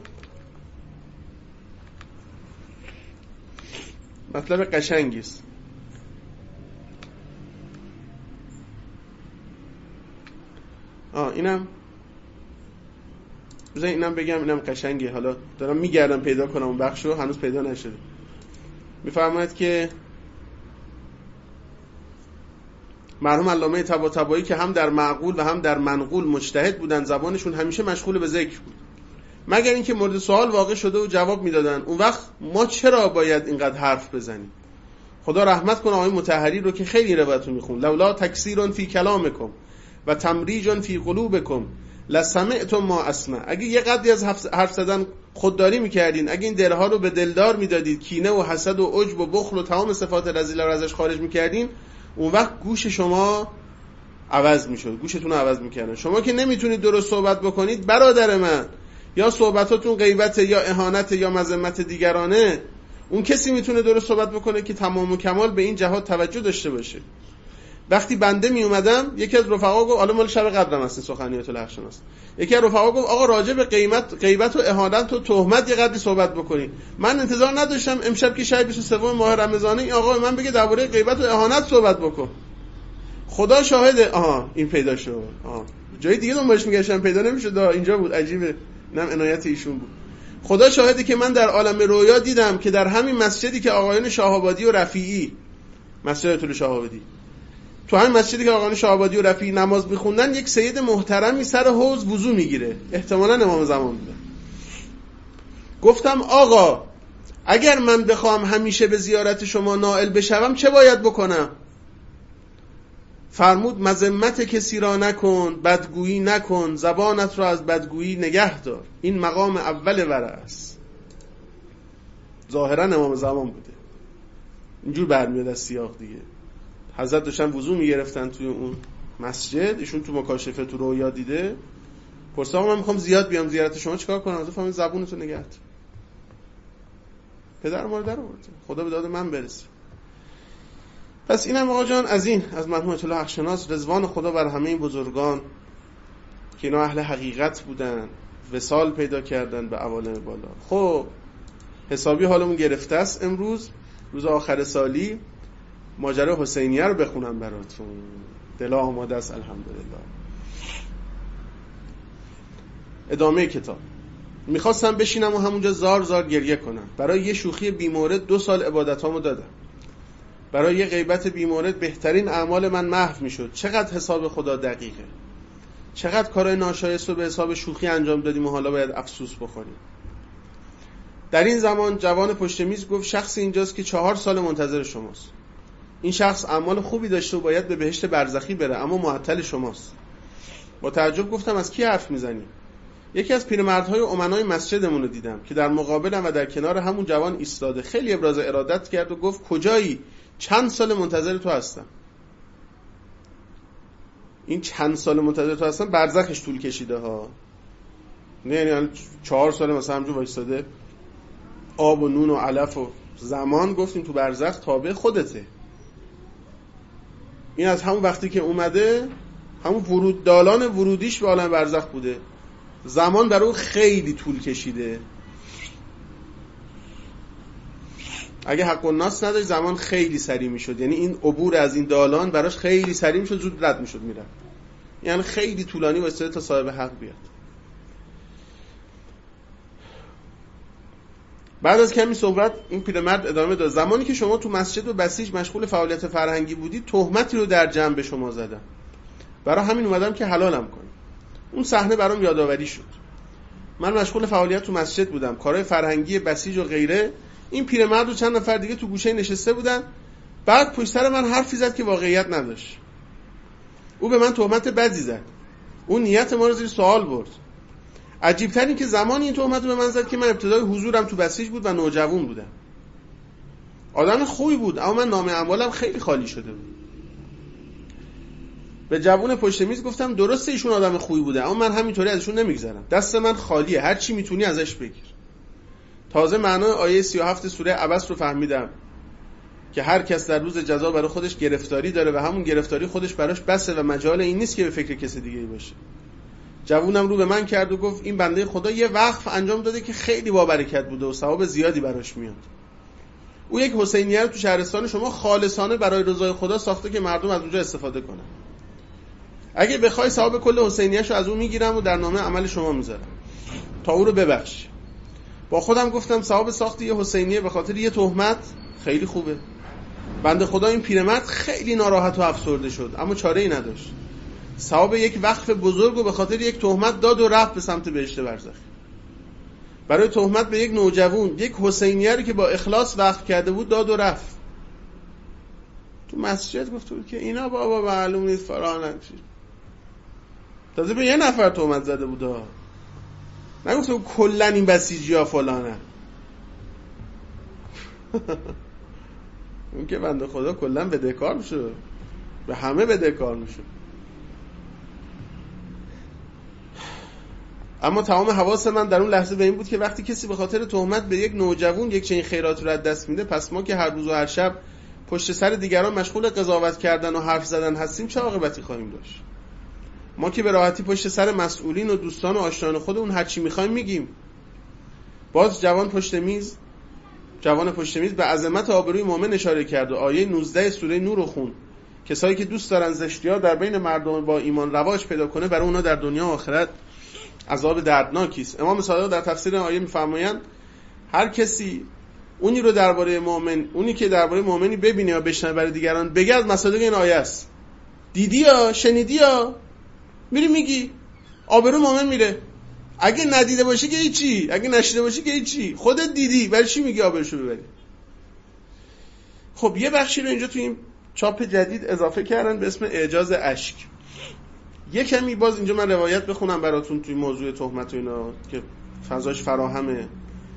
مطلب قشنگی است. آه اینم بذار اینم بگم، اینم قشنگه. حالا دارم میگردم پیدا کنم اون بخشو، هنوز پیدا نشده. میفرماید که مرحوم علامه طباطبایی که هم در معقول و هم در منقول مجتهد بودن، زبانشون همیشه مشغول به ذکر بود، مگر اینکه مورد سوال واقع شده و جواب میدادن. اون وقت ما چرا باید اینقدر حرف بزنیم؟ خدا رحمت کنه آقای مطهری رو که خیلی روایتو میخون. لولا تکثیرون فی کلامکم و تمریجون فی قلوبکم لسمعتم ما اسمع. اگه یه قدری از حرف زدن خودداری میکردین، اگه این دلها رو به دلدار میدادید، کینه و حسد و عجب و بخل و تمام صفات رذیله رو ازش خارج میکردین، اون وقت گوش شما عوض میشد، گوشتون رو عوض میکردن. شما که نمیتونید درست صحبت بکنید برادر من، یا صحبتاتون غیبت یا اهانت یا مذمت دیگرانه، اون کسی میتونه درست صحبت بکنه که تمام و کمال به این جهات توجه داشته باشه. وقتی بنده می اومدم، یکی از رفقا گفت، حالا مال شب قدرم هست سخنیات الحقشناس، یکی از رفقا گفت آقا راجع به قیمت غیبت و اهانت و تهمت یه قدری صحبت بکنی. من انتظار نداشتم امشب که شب بیست و سوم ماه رمضانه این آقا من بگه درباره غیبت و اهانت صحبت بکن. خدا شاهده. آها این پیدا شد. آها جای دیگه دنبالش میگشتم پیدا نمیشد، اینجا بود. عجیبه. اینم عنایت ایشون بود. خدا شاهده که من در عالم رویا دیدم که در همین مسجدی که آقایان شاه‌آبادی و رفیعی، مسجد طول شاه‌آبادی، تو همین مسجدی که آقایان شاه‌آبادی و رفیعی نماز می‌خوندن، یک سید محترمی سر حوض وضو میگیره، احتمالاً امام زمان بوده. گفتم آقا اگر من بخوام همیشه به زیارت شما نائل بشوم چه باید بکنم؟ فرمود مذمت کسی را نکن، بدگویی نکن، زبانت را از بدگویی نگه دار. این مقام اول ورع است. ظاهرا امام زمان بوده. اینجور برمیاد از سیاق دیگه. حضرت داشتن وضو میگرفتن توی اون مسجد، ایشون تو مکاشفه تو رویا دیده. پرسید آقا من میخوام زیاد بیام زیارت شما چیکار کنم؟ از فهمید زبونتو نگه دار. پدر مادر رو برده. خدا به داد من برسه. پس اینم آقا جان از این، از مرحوم آیت الله حقشناس، رضوان خدا بر همه این بزرگان که اینا اهل حقیقت بودن، وصال پیدا کردن به عوالم بالا. خب حسابی حالمون گرفته است. امروز روز آخر سالی ماجرا حسینیه رو بخونم براتون. دلا آماده است الحمدلله. ادامه کتاب. میخواستم بشینم و همونجا زار زار گریه کنم. برای یه شوخی بیمورد دو سال عبادتامو دادم. برای یه غیبت بیمورد بهترین اعمال من محو میشد. چقدر حساب خدا دقیقه. چقدر کارهای ناشایست رو به حساب شوخی انجام دادیم و حالا باید افسوس بخوریم. در این زمان جوان پشت میز گفت شخصی اینجاست که چهار سال منتظر شماست. این شخص اعمال خوبی داشته و باید به بهشت برزخی بره، اما معطل شماست. با تعجب گفتم از کی حرف میزنی؟ یکی از پیرمردهای امنای مسجدمون رو دیدم که در مقابلم و در کنار همون جوان ایستاده. خیلی ابراز ارادت کرد و گفت کجایی؟ چند سال منتظر تو هستم. این چند سال منتظر تو هستم برزخش طول کشیده ها. نه یعنی چهار سال مثلا همجور وایستاده، آب و نون و علف و زمان گفتیم تو برزخ تابع خودته. این از همون وقتی که اومده، همون ورود دالان ورودیش به عالم برزخ بوده. زمان برای خیلی طول کشیده. اگه حق الناس نداشت زمان خیلی سریع میشد. یعنی این عبور از این دالان براش خیلی سریع میشد، زود رد میشد میره. یعنی خیلی طولانی واسه تا صاحب حق بیاد. بعد از کمی صحبت این پیرمرد ادامه داد. زمانی که شما تو مسجد و بسیج مشغول فعالیت فرهنگی بودید، تهمتی رو در جمع به شما زدم. برای همین اومدم که حلالم کنم. اون صحنه برام یادآوری شد. من مشغول فعالیت تو مسجد بودم، کارهای فرهنگی بسیج و غیره. این پیرمرد و چند نفر دیگه تو گوشه نشسته بودن. بعد پشت سر من حرفی زد که واقعیت نداشت. او به من تهمت بدی زد. اون نیت ما رو زیر سوال برد. عجیب تر این که زمانی این تهمت رو به من زد که من ابتدای حضورم تو بسیج بود و نوجوان بودم. آدم خوبی بود اما من نامه اموالم خیلی خالی شده بود. به جوون پشت میز گفتم درسته ایشون آدم خوبی بوده اما من همینطوری ازشون نمیگذرم. دست من خالیه، هر چی میتونی ازش بگیر. تازه معنای آیه سی و هفت سوره عبس رو فهمیدم که هر کس در روز جزا برای خودش گرفتاری داره و همون گرفتاری خودش براش بسه و مجال این نیست که به فکر کسی دیگه باشه. جوونم رو به من کرد و گفت این بنده خدا یه وقف انجام داده که خیلی با برکت بوده و ثواب زیادی براش میاد. او یک حسینیه رو تو شهرستان شما خالصانه برای رضای خدا ساخته که مردم از اونجا استفاده کنن. اگه بخوای ثواب کل حسینیه‌شو از اون میگیرم و در نامه عمل شما میذارم تا او رو ببخش. با خودم گفتم ثواب ساخت یه حسینیه به خاطر یه تهمت خیلی خوبه. بنده خدا این پیرمرد خیلی ناراحت و افسرده شد اما چاره ای نداشت. ثواب یک وقف بزرگ و به خاطر یک تهمت داد و رفت به سمت بهشت برزخ. برای تهمت به یک نوجوان یک حسینیه رو که با اخلاص وقف کرده بود داد و رفت. تو مسجد گفت بود که اینا بابا معلوم نیست فلان چی. تازه به یه نفر تهمت زده بود. نگفت بود کلا این بسیجی‌ها فلانه. اون که بنده خدا کلا بدهکار میشه، به همه بدهکار میشه. اما تمام حواس من در اون لحظه به این بود که وقتی کسی به خاطر تهمت به یک نوجوان یک چنین خیرات رو از دست میده، پس ما که هر روز و هر شب پشت سر دیگران مشغول قضاوت کردن و حرف زدن هستیم چه عاقبتی خواهیم داشت؟ ما که به راحتی پشت سر مسئولین و دوستان و آشنایان خودمون هر چی میخوایم میگیم. باز جوان پشت میز جوان پشت میز به عظمت آبروی مؤمن اشاره کرد و آیه نوزده سوره نور رو خوند. کسایی که دوست دارن زشتی‌ها در بین مردم با ایمان رواج پیدا کنه، برای اونها در دنیا و آخرت عذاب دردناکی است. امام صادق در تفسیر آیه میفرمایند هر کسی اونی رو درباره مؤمن اونی که درباره مؤمنی ببینه یا بشنوه برای دیگران بگه، از مصادیق این آیه است. دیدی یا شنیدی یا میری میگی، آبرو مؤمن میره. اگه ندیده باشی که هیچی، اگه نشیده باشی که هیچی، خودت دیدی برای چی میگی آبروشو ببری؟ خب یه بخشی رو اینجا تو این چاپ جدید اضافه کردن به اسم اعجاز اشک. یه کمی باز اینجا من روایت بخونم براتون توی موضوع تهمت و اینا که فضاش فراهمه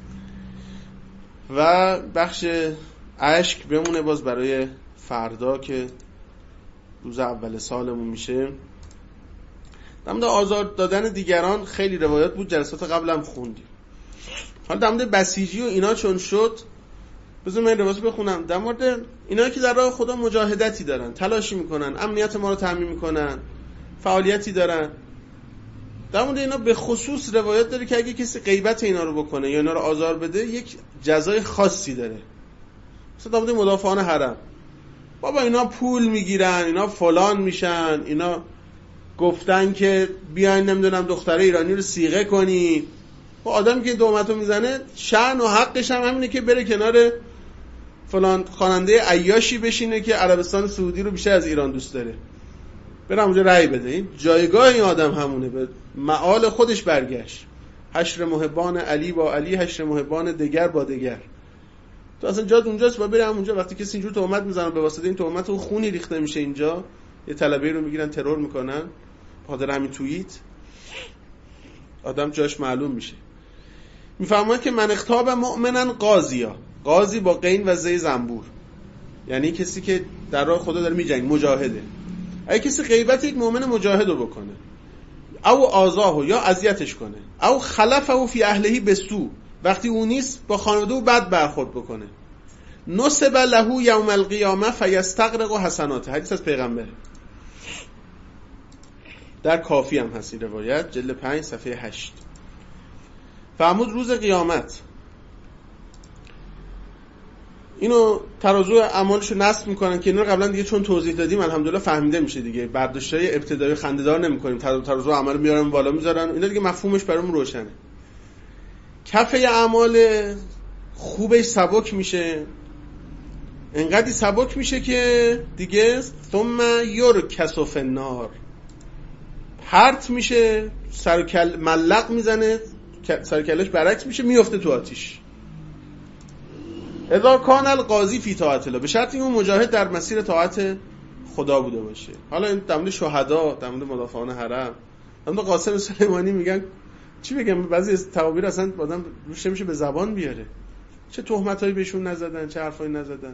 و بخش اشک بمونه باز برای فردا که روز اول سالمون میشه. در مورد آزار دادن دیگران خیلی روایات بود، جلسات قبلم خوندیم. حالا در مورد بسیجی و اینا چون شد، بذار من روایت بخونم. در مورد اینا که در راه خدا مجاهدتی دارن، تلاشی میکنن، امنیت ما رو تامین میکنن، فعالیتی دارن. در مورد اینا به خصوص روایت داره که اگه کسی غیبت اینا رو بکنه یا اینا رو آزار بده، یک جزای خاصی داره. مثلا در مورد مدافعان حرم، بابا اینا پول میگیرن، اینا فلان میشن، اینا گفتن که بیاین نمیدونم دختره ایرانی رو صیغه کنی. و آدمی که تهمتو میزنه شأن و حقش هم همینه که بره کنار فلان خواننده عیاشی بشینه که عربستان سعودی رو بیشتر از ایران دوست داره، برم اونجا رأی بده. این جایگاه این آدم همونه، به معال خودش برگشت. حشر محبان علی با علی، حشر محبان دگر با دگر. تو اصلا جات اونجاست و برم اونجا. وقتی کسی اینجور تهمت میزنه به واسطه این تهمت اون خونی ریخته میشه اینجا، یه طلبه رو میگیرن ترور میکنن بخاطر همین توییت، آدم جاش معلوم میشه. میفهمه که من اختاب مؤمنن قاضیا، قاضی با قین و زی زنبور، یعنی کسی که در راه خدا داره میجنگه، مجاهده. اگه کسی غیبت یک مؤمن مجاهد رو بکنه، او آزاهو یا اذیتش کنه، او خلفه فی اهلهی بسو، وقتی اون نیست با خانواده او بد برخورد بکنه، نصب له یوم القیامه فیستغرق حسناته. حدیث از پیغمبر، در کافی هم هستی روایت، جلد پنج صفحه هشت. فرمود روز قیامت اینو ترازو اعمالشو نصب میکنن که اینو قبلا دیگه چون توضیح دادیم الحمدلله فهمیده میشه دیگه، برداشتای ابتدایی خنده‌دار نمیکنیم، ترازو اعمال میارن بالا میذارن، اینا دیگه مفهومش برامون روشنه. کفه اعمال خوبش سبک میشه، انقدی سبک میشه که دیگه ثم یرکس فی النار، پرت میشه، سر کل ملق میزنه، سر کلش برعکس میشه، میفته تو آتیش. اذا کان القاضی فی طاعت الله، به شرطی اون مجاهد در مسیر طاعت خدا بوده باشه. حالا این در مورد شهدا، در مورد مدافعان حرم، در مورد قاسم سلیمانی میگن چی بگم، بعضی از تعابیر اصلا آدم روش نمیشه به زبان بیاره. چه تهمتایی بهشون نزدن، چه حرفایی نزدن.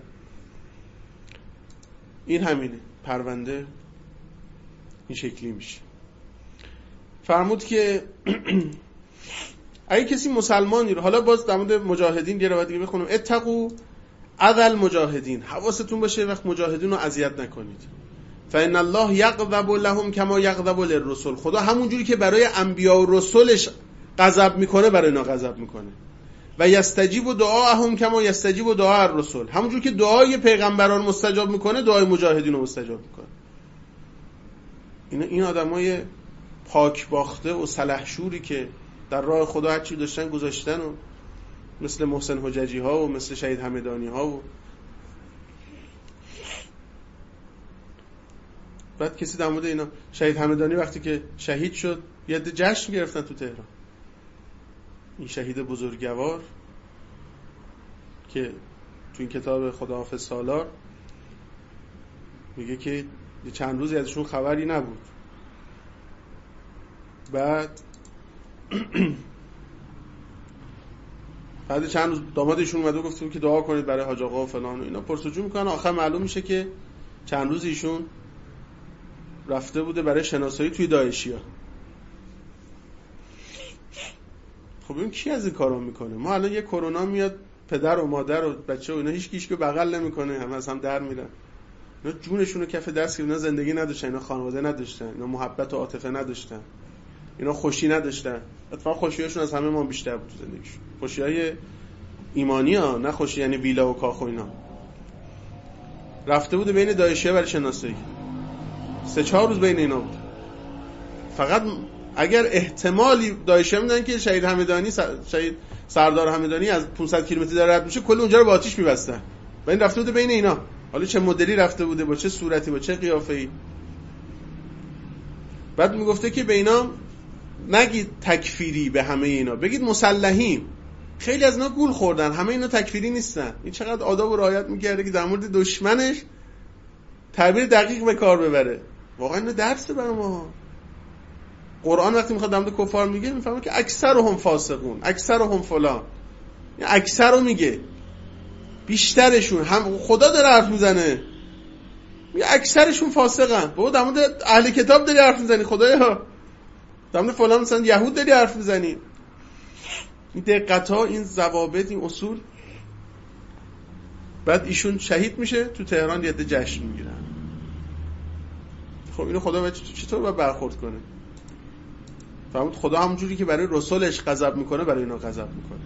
این همینه، پرونده این شکلی میشه. فرمود که اگه کسی مسلمانی رو، حالا باز در مورد مجاهدین یه روایت دیگه بخونم، اتقوا اذل مجاهدین، حواستون باشه وقت مجاهدین رو اذیت نکنید. فإن الله یغضب لهم کما یغضب للرسل، خدا همون جوری که برای انبیا و رسولش غضب میکنه برای اینا غضب میکنه. و یستجیب دعاءهم کما یستجیب دعاء الرسل، همون جوری که دعای پیغمبران مستجاب میکنه دعای مجاهدین رو مستجاب میکنه. این این آدمای پاک باخته و سلحشوری که در راه خدا هر چی داشتن گذاشتن، و مثل محسن حججی ها و مثل شهید همدانی ها، و بعد کسی در مورد اینا، شهید همدانی وقتی که شهید شد یه عده جشن گرفتن تو تهران. این شهید بزرگوار که تو این کتاب خداحافظ سالار میگه که چند روزی ازشون خبری نبود. بعد بعد چند روز دامادشون اومد و گفتم که دعا کنید برای حاج آقا و فلان و اینا، پرسجو میکنن. آخر معلوم میشه که چند روز ایشون رفته بوده برای شناسایی توی داعشیا. خب این کی از این کارا میکنه؟ ما الان یه کرونا میاد، پدر و مادر و بچه و اینا هیچ کیش که بغل نمیکنه، همه از هم در میرن. اینا جونشون رو کف دست گرفتن، اینا زندگی نداشتن، اینا خانواده نداشتن، اینا محبت و عاطفه نداشتن، اینا خوشی نداشتن. اتفاقا خوشیاشون از همه ما بیشتر بود تو زندگیشون، خوشیای ایمانی ها، نه خوشی یعنی ویلا و کاخ و اینا. رفته بوده بین داعشی‌ها برای شناسایی، سه چهار روز بین اینا بود. فقط اگر احتمالی داعشی‌ها میدن که شهید همدانی شهید سردار همدانی از پانصد کیلومتر داره رد میشه، کل اونجا رو با آتش می‌بستن. و این رفته بوده بین اینا. حالا چه مدلی رفته بوده، با چه صورتی، با چه قیافه‌ای. بعد میگفته که به اینا نگید تکفیری، به همه اینا بگید مسلحین. خیلی از اینا گول خوردن، همه اینا تکفیری نیستن. این چقدر آداب و رعایت می‌کرده که در مورد دشمنش تعبیر دقیق به کار ببره. واقعا اینو درسه برای ما. قرآن وقتی میخواد در مورد کفار میگه میفهمه که اکثرهم فاسقون، اکثرهم فلان. این اکثر رو میگه، بیشترشون، هم خدا داره حرف میزنه میگه اکثرشون فاسقن. بابا در مورد اهل کتاب داری حرف میزنی، خدایا در مورد فلان مثلا یهود داری حرف میزنی. این دقت ها، این ضوابط، این اصول. بعد ایشون شهید میشه تو تهران، یه عده جشن میگیرن. خب اینو خدا چطور باید برخورد کنه؟ فهمید خدا همونجوری که برای رسولش غضب میکنه برای اینا غضب میکنه.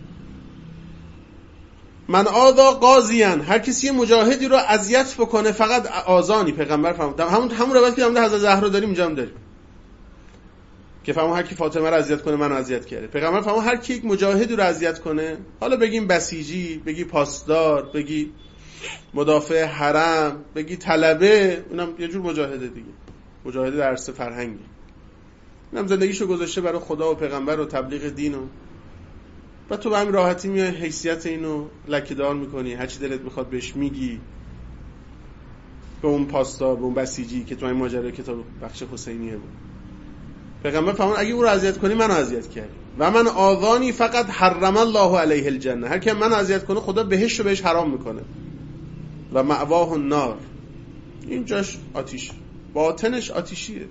من آذا قاضیان، هر کسی مجاهدی رو اذیت بکنه، فقط آذانی، پیغمبر فرمود همون همون روایت که حضرت زهرا داریم اینجا هم داریم که فرمود هر کی فاطمه رو اذیت کنه منو اذیت کرده. پیغمبر فرمود هر کی یک مجاهدی رو اذیت کنه، حالا بگیم بسیجی، بگی پاسدار، بگی مدافع حرم، بگی طلبه، اینم یه جور مجاهده دیگه، مجاهده در عرصه فرهنگی، اینم زندگیشو گذاشته برای خدا و پیغمبر و تبلیغ دین. و بعد تو به همین راحتی میای حیثیت اینو لکه‌دار میکنی، هر چی دلت میخواد بهش میگی، به اون پاسدار، به اون بسیجی که تو این ماجرای کتاب بخش حسینیه بود. پیغمبر فرمود اگه او رو اذیت کنی منو اذیت کردی. و من آذانی فقط حرم الله علیه الجنه، هر کی منو اذیت کنه خدا بهشت رو بهش حرام میکنه. و مأواه النار، این جاش آتیش، باطنش آتیشیه.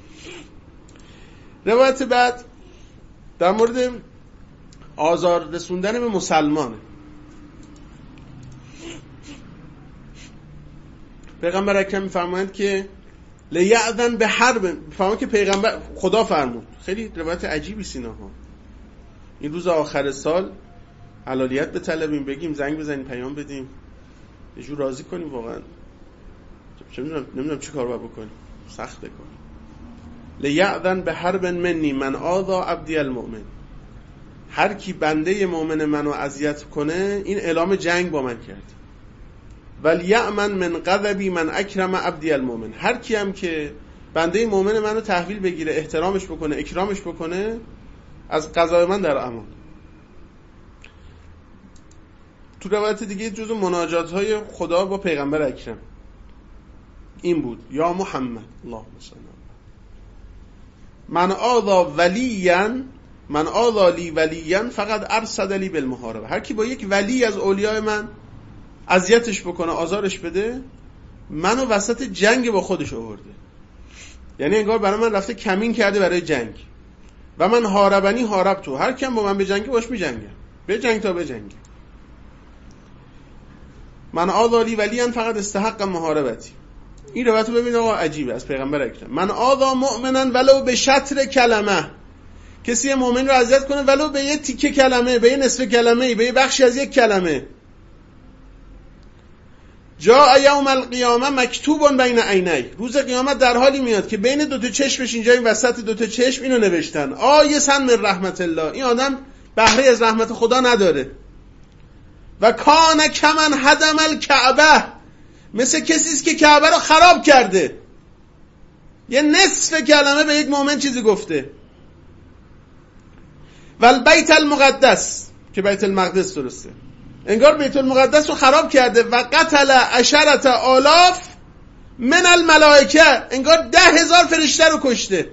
روایت بعد در مورد آزار رسوندن به مسلمانه. پیغمبر اکرم میفرمایند که لیأذن به حرب، میفرمایند که پیغمبر خدا فرمود، خیلی روایت عجیبی سیناها، این روز آخر سال حلالیت بطلبیم، بگیم زنگ بزنیم، پیام بدیم، یه جور راضی کنیم. واقعا چه میدونم نمیدونم چی کار باید بکنیم، سخته کار. لیأذن به حرب منی من آذا عبدی المؤمن، هر کی بنده مؤمن منو اذیت کنه این اعلام جنگ با من کرد. ولیأمن من غضبی من اکرم عبدی المؤمن، هر کی هم که بنده مؤمن منو تحویل بگیره، احترامش بکنه، اکرامش بکنه، از غضب من در امان. تو روایت دیگه جزو مناجات های خدا با پیغمبر اکرم این بود: یا محمد اللهم صل من آذا ولیا من آذا لی ولیا فقط ارصد لی بالمحاربه. هر کی با یک ولی از اولیاء من اذیتش بکنه، آزارش بده، منو وسط جنگ با خودش آورده. یعنی انگار برای من رفته کمین کرده برای جنگ. و من حاربنی حارب تو، هر کیم با من به جنگی باش می جنگم، به جنگ تا به جنگ. من آذا لی ولیا فقط استحق محاربتی. این روایت رو ببین آقا، عجیبه، از پیغمبر اکرم. من آذا مؤمنا ولو به شطر کلمه، کسی مؤمن رو اذیت کنه ولو به یه تیکه کلمه، به یه نصف کلمه، به یه بخشی از یک کلمه. جاء یوم القیامه مکتوب بین عینی، روز قیامت در حالی میاد که بین دو تا چشمش، اینجا این وسط دو تا چشم، اینو نوشتن: آیسا من رحمت الله، این آدم بهره از رحمت خدا نداره. و کان کمن هدم الکعبه، مثل کسی است که کعبه رو خراب کرده، یه نصف کلمه به یک مؤمن چیزی گفته. و البیت المقدس، که بیت المقدس درسته، انگار بیت المقدس رو خراب کرده. و قتل عشرت آلاف من الملائکه، انگار ده هزار فرشته رو کشته.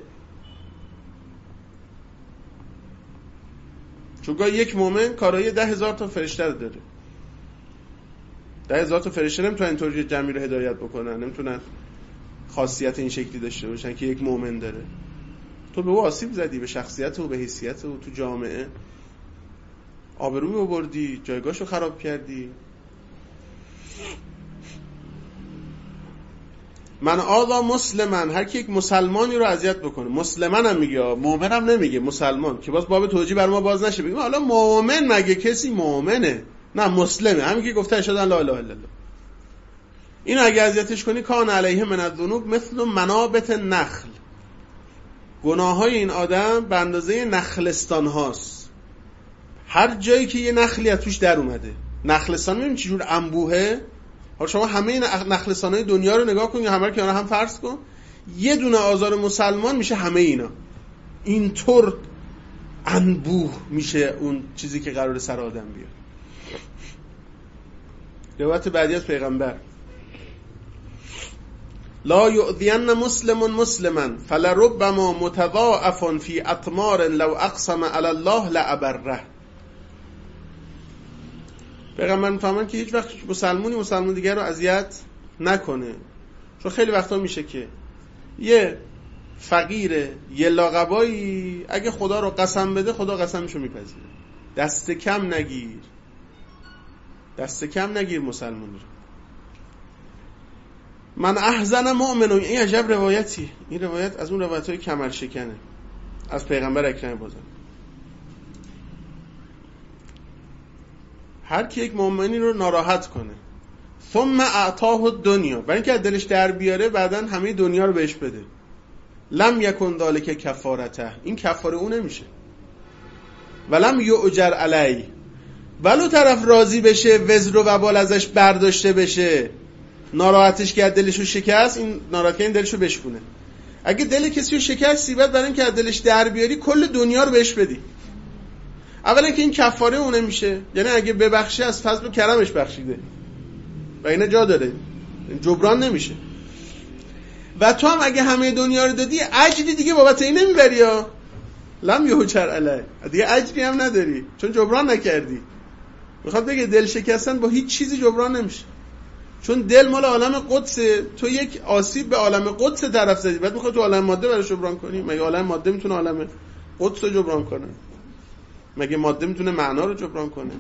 چون یک مؤمن کارایی ده هزار تا فرشته رو داره. ده هزار تا فرشته نمیتونن اینطوری جمعی رو هدایت بکنن، نمیتونن خاصیت این شکلی داشته باشن که یک مؤمن داره. تو به او آسیب زدی، به شخصیت او، به حیثیت او تو جامعه، آبروی رو بردی، جایگاهشو خراب کردی. من آذا مسلمان، هر کی یک مسلمانی رو اذیت بکنه، مسلمان هم میگه، مؤمن هم نمیگه، مسلمان، که باز باب توجیه بر ما باز نشه بگیم حالا مؤمن مگه کسی مؤمنه؟ نه، مسلمه، همین که گفته اشهد ان لا اله الا الله. اینو اگه اذیتش کنی کان علیه من الذنوب مثل منابت نخل، گناههای این آدم به اندازه نخلستان هاست. هر جایی که یه نخلی از توش در اومده، نخلستان میبینید چجور انبوهه. حالا شما همه نخلستانهای دنیا رو نگاه کن یا همه رو کنار هم فرض کن، یه دونه آزار مسلمان میشه همه اینا. اینطور انبوه میشه اون چیزی که قرار سر آدم بیاد. روایت بعدی از پیغمبر: لا یؤذین مسلم مسلما فلربما متضاعف فی اطمار لو اقسم علی الله لابره. پیغمبر میفهمن که هیچ وقت مسلمونی مسلمون دیگر رو اذیت نکنه. چون خیلی وقتا میشه که یه فقیر یه لاغبایی اگه خدا رو قسم بده، خدا قسمشو میپذیره. دست کم نگیر، دست کم نگیر مسلمونی رو. من احزن مؤمن، این عجب روایتی، این روایت از اون روایت‌های کمر شکنه از پیغمبر اکرم. بازم هر کی یک مؤمنی رو ناراحت کنه، ثم اعطاه الدنیا، برای اینکه از دلش در بیاره بعداً همه دنیا رو بهش بده، لم یکن ذلک کفارته، این کفاره اون نمیشه. ولم یؤجر علی، ولو طرف راضی بشه وزر و وبال ازش برداشته بشه، ناراحتش که از دلشو شکست، این ناراحتی این دلشو بشکونه. اگه دل کسی رو شکستی، بعد برای اینکه از دلش در بیاری کل دنیا رو بهش بدی. اولا که این کفاره اون نمیشه، یعنی اگه ببخشه از فضل و کرمش بخشیده و اینا جا داره، جبران نمیشه. و تو هم اگه همه دنیا رو دادی، اجری دیگه بابت این نمیبری ها، لم یوچر علی، دیگه اجری هم نداری چون جبران نکردی. میخواد بگه دل شکستن با هیچ چیزی جبران نمیشه، چون دل مال عالم قدسه. تو یک آسیب به عالم قدس طرف زدی، بعد میخوای تو عالم ماده برای جبران کنی؟ مگه عالم ماده میتونه عالم قدس رو جبران کنه؟ مگه ماده میتونه معنا رو جبران کنه؟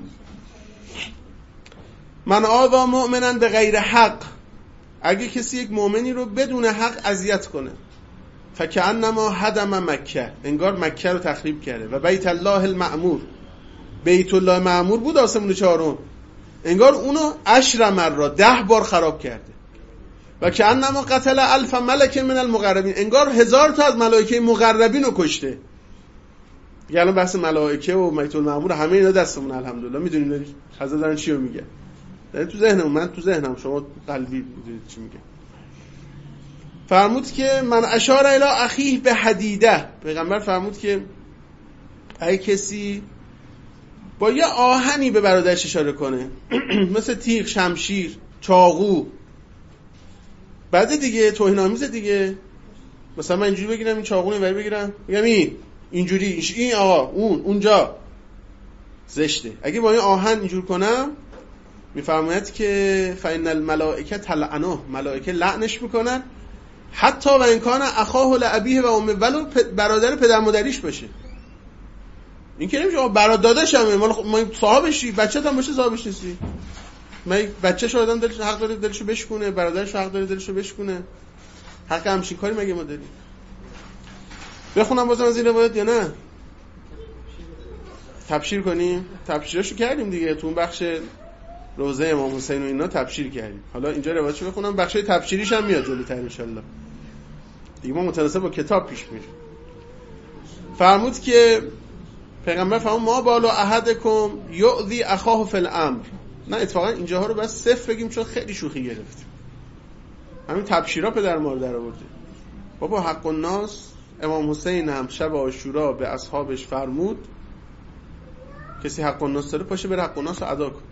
من آذا مؤمنا به غیر حق، اگه کسی یک مؤمنی رو بدون حق اذیت کنه، فکأنما هدم مکه، انگار مکه رو تخریب کرده. و بیت الله المعمور، بیت الله معمور بود آسمون چهارم، انگار اونو عشر مرة ده بار خراب کرده. و کأنما قتل الف ملک من المقربین، انگار هزار تا از ملائکه مقربین رو کشته. یعنی بحث ملائکه و بیت المعمور همه اینا دستمون الحمدلله، میدونیم حضرت دارن چی رو میگن، دارن تو ذهنم، من تو ذهنم، شما قلبی میدونید چی میگن. فرمود که من اشار الی اخیه به حدیده، پیغمبر فرمود که اگه کسی با یه آهنی به برادرش اشاره کنه مثل تیغ، شمشیر، چاقو. بعد دیگه توهین‌آمیز دیگه. مثلا من اینجوری بگیرم این چاقو اینوری بگیرم بگم این اینجوری این آقا اون اونجا زشته. اگه با این آهن اینجور کنم میفرماید که فإن الملائکه تلعنه، ملائکه لعنش میکنن حتی و امکان اخاه لابیه و امه، ولو برادر پدر مادریش باشه. این که نمیشه برادر داداشم ما صاحبشی، بچه‌ت هم باشه صاحبش نیستی. من بچه‌ش آدم دلش حق داره دلشو بشکونه، برادرش حق داره دلشو بشکونه. حق همچین کاری مگه ما داریم؟ بخونم بازم از این روایت یا نه؟ تبشیر کنیم؟ تبشیرشو کردیم دیگه، تو اون بخش روزه امام حسین و اینا تبشیر کردیم. حالا اینجا روایتشو بخونم، بخش تبشیریش هم میاد جلوتر ان شاء الله. دیگه ما متناسب با کتاب پیش میریم. فرمود که پیغمبر فرمود ما بالو احدکم یؤذی اخاه فی الامر. نه اتفاقا اینجاها رو بس صفر بگیم چون خیلی شوخی گرفتیم. همین تبشیرا پدر ما رو در آورده. بابا حق الناس، امام حسین هم شب عاشورا به اصحابش فرمود کسی حق الناس داره پاشه بره حق الناس رو ادا کن.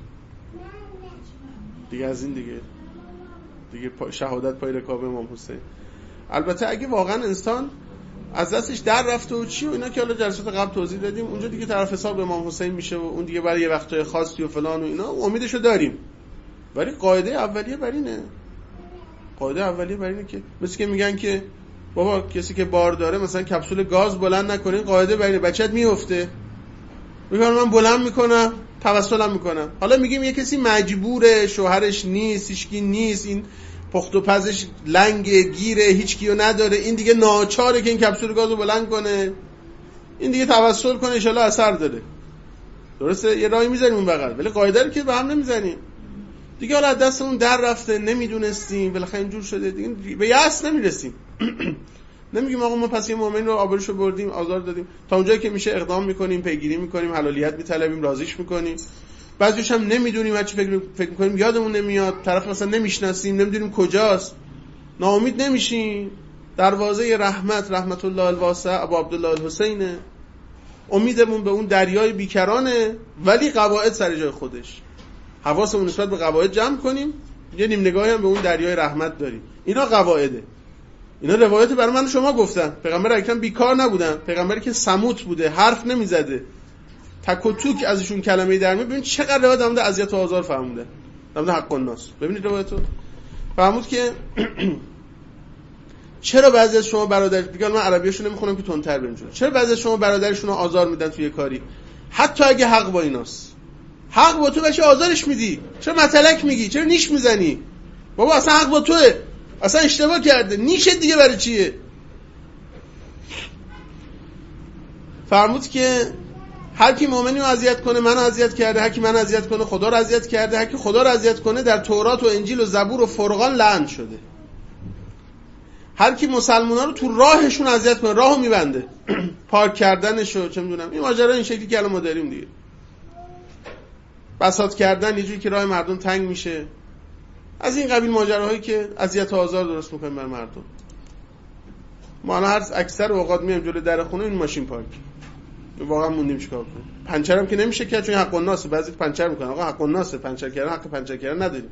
دیگه از این دیگه دیگه شهادت پای رکاب امام حسین. البته اگه واقعا انسان از دستش در رفته و چی و اینا که حالا جلسات قبل توضیح دادیم، اونجا دیگه طرف حساب امام حسین میشه و اون دیگه برای یه وقتای خاصی و فلان و اینا امیدشو داریم. ولی قاعده اولیه بر اینه. قاعده اولیه بر اینه که مثل که میگن که بابا کسی که بار داره مثلا کپسول گاز بلند نکنین، قاعده بر اینه بچت میفته. میگن من بلند میکنم توسلم میکنم. حالا میگیم یه کسی مجبوره، شوهرش نیست، هیچکی نیست، این پخت و پزش لنگه، گیره، هیچ کیو نداره، این دیگه ناچاره که این کپسول گازو بلند کنه، این دیگه توسل کنه ان شاءالله اثر داره. درسته یه راهی میذاریم اون بغل، ولی قاعده رو که به هم نمیزنیم دیگه. حالا دستمون در رفته، نمیدونستیم، بالاخره اینجور شده دیگه، به یأس نمیرسیم. نمیگیم آقا ما پس یه مؤمن رو آبروشو بردیم، آزار دادیم، تا اونجایی که میشه اقدام میکنیم، پیگیری میکنیم، حلالیت میطلبیم، راضیش میکنیم. بعضیش هم نمیدونیم، هرچی فکر فکر میکنیم یادمون نمیاد، طرف مثلا نمیشناسیم، نمیدونیم کجاست، ناامید نمیشیم. دروازه رحمت، رحمت الله الواسع، ابو عبدالله الحسینه. امیدمون به اون دریای بیکرانه، ولی قواعد سر جای خودش. حواسمون نسبت به قواعد جمع کنیم، یه نیم نگاهی هم به اون دریای رحمت داریم. اینا قواعده. اینا روایت برای من و شما گفتن. پیغمبر اکرم بیکار نبودن، پیغمبری که سموت بوده، حرف نمیزده، تک و توک ازشون کلمه در میاد. ببین چقدر روایت در مورد اذیت و آزار فرموده، در مورد حق الناس. ببینید روایتو فرمود که چرا بعضی از شما برادر، میگن من عربیاشو نمیخونم که تندتر بریم جلو، چرا بعضی از شما برادرشون رو آزار میدن توی کاری حتی اگه حق با ایناست؟ حق با تو باشه آزارش میدی، چرا متلک میگی، چرا نیش میزنی؟ بابا اصلا حق با توئه، اصلا اشتباه کرده، نیشه دیگه برای چیه؟ فرمود که هر کی مؤمنی رو اذیت کنه منو اذیت کرده، هر کی منو اذیت کنه خدا رو اذیت کرده، هر کی خدا رو اذیت کنه در تورات و انجیل و زبور و فرقان لعن شده. هر کی مسلمانا رو تو راهشون اذیت کنه، راهو میبنده، پارک کردنشو چه میدونم، این ماجرا این شکلی که الان ما داریم دیگه، بساط کردن یه جوری که راه مردم تنگ میشه، از این قبیل ماجراهایی که اذیت و آزار درست میکنه بر مردم. ما الان هر اکثر اوقات میایم جلوی در خونه این ماشین پارک، واقعا موندیم چیکار کنیم. پنچرم که نمیشه که چون حق الناس، بعضی پنچر میکنن، آقا حق الناس، پنچر کردن حق پنچر کردن نداریم.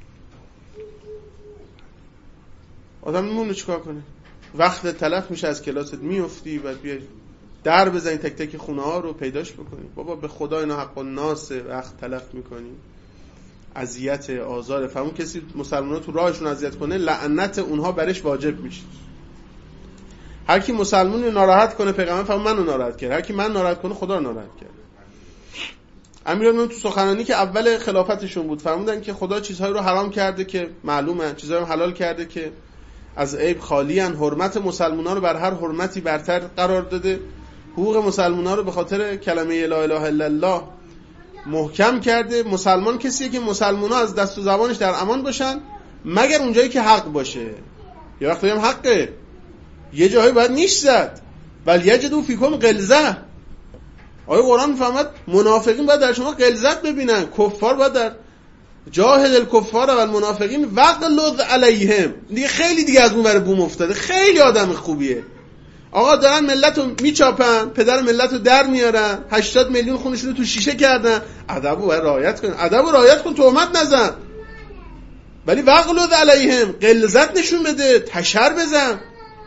آدم میمونه چیکار کنه؟ وقت تلف میشه، از کلاست میافتی و بیای در بزنی تک تک خونه ها رو پیداش بکنی. بابا به خدا اینا حق الناس، وقت تلف میکنی، اذیت آزار. فهمون کسی مسلمان‌ها تو راهشون اذیت کنه لعنت اونها برش واجب میشه. هر کی مسلمان رو ناراحت کنه، پیغمبر فهم منو ناراحت کرد، هر کی من ناراحت کنه خدا رو ناراحت کرد. امیرالمومنین تو سخنرانی که اول خلافتشون بود فرمودن که خدا چیزهایی رو حرام کرده که معلومه، چیزهایی رو حلال کرده که از عیب خالی ان، حرمت مسلمان‌ها رو بر هر حرمتی برتر قرار داده، حقوق مسلمان‌ها رو به خاطر کلمه لا اله الا الله محکم کرده. مسلمان کسیه که مسلمان‌ها از دست و زبانش در امان باشن مگر اونجایی که حق باشه. یه وقتی هم حقه، یه جایی باید نیش زد، ولی یجدو فیکم غلظه. آیه قرآن میفهمد منافقین باید در شما غلظت ببینن، کفار باید در جاهد الکفار و المنافقین وغلظ علیهم. دیگه خیلی دیگه از اون ور بوم افتاده، خیلی آدم خوبیه، آقا دارن ملت رو میچاپن، پدر ملت رو در میارن، هشتاد میلیون خونشون رو تو شیشه کردن. ادب رو باید رعایت کن، ادب رو رعایت کن، تهمت نزن. ولی وغلظ علیهم، غلظت نشون بده، تشر بزن.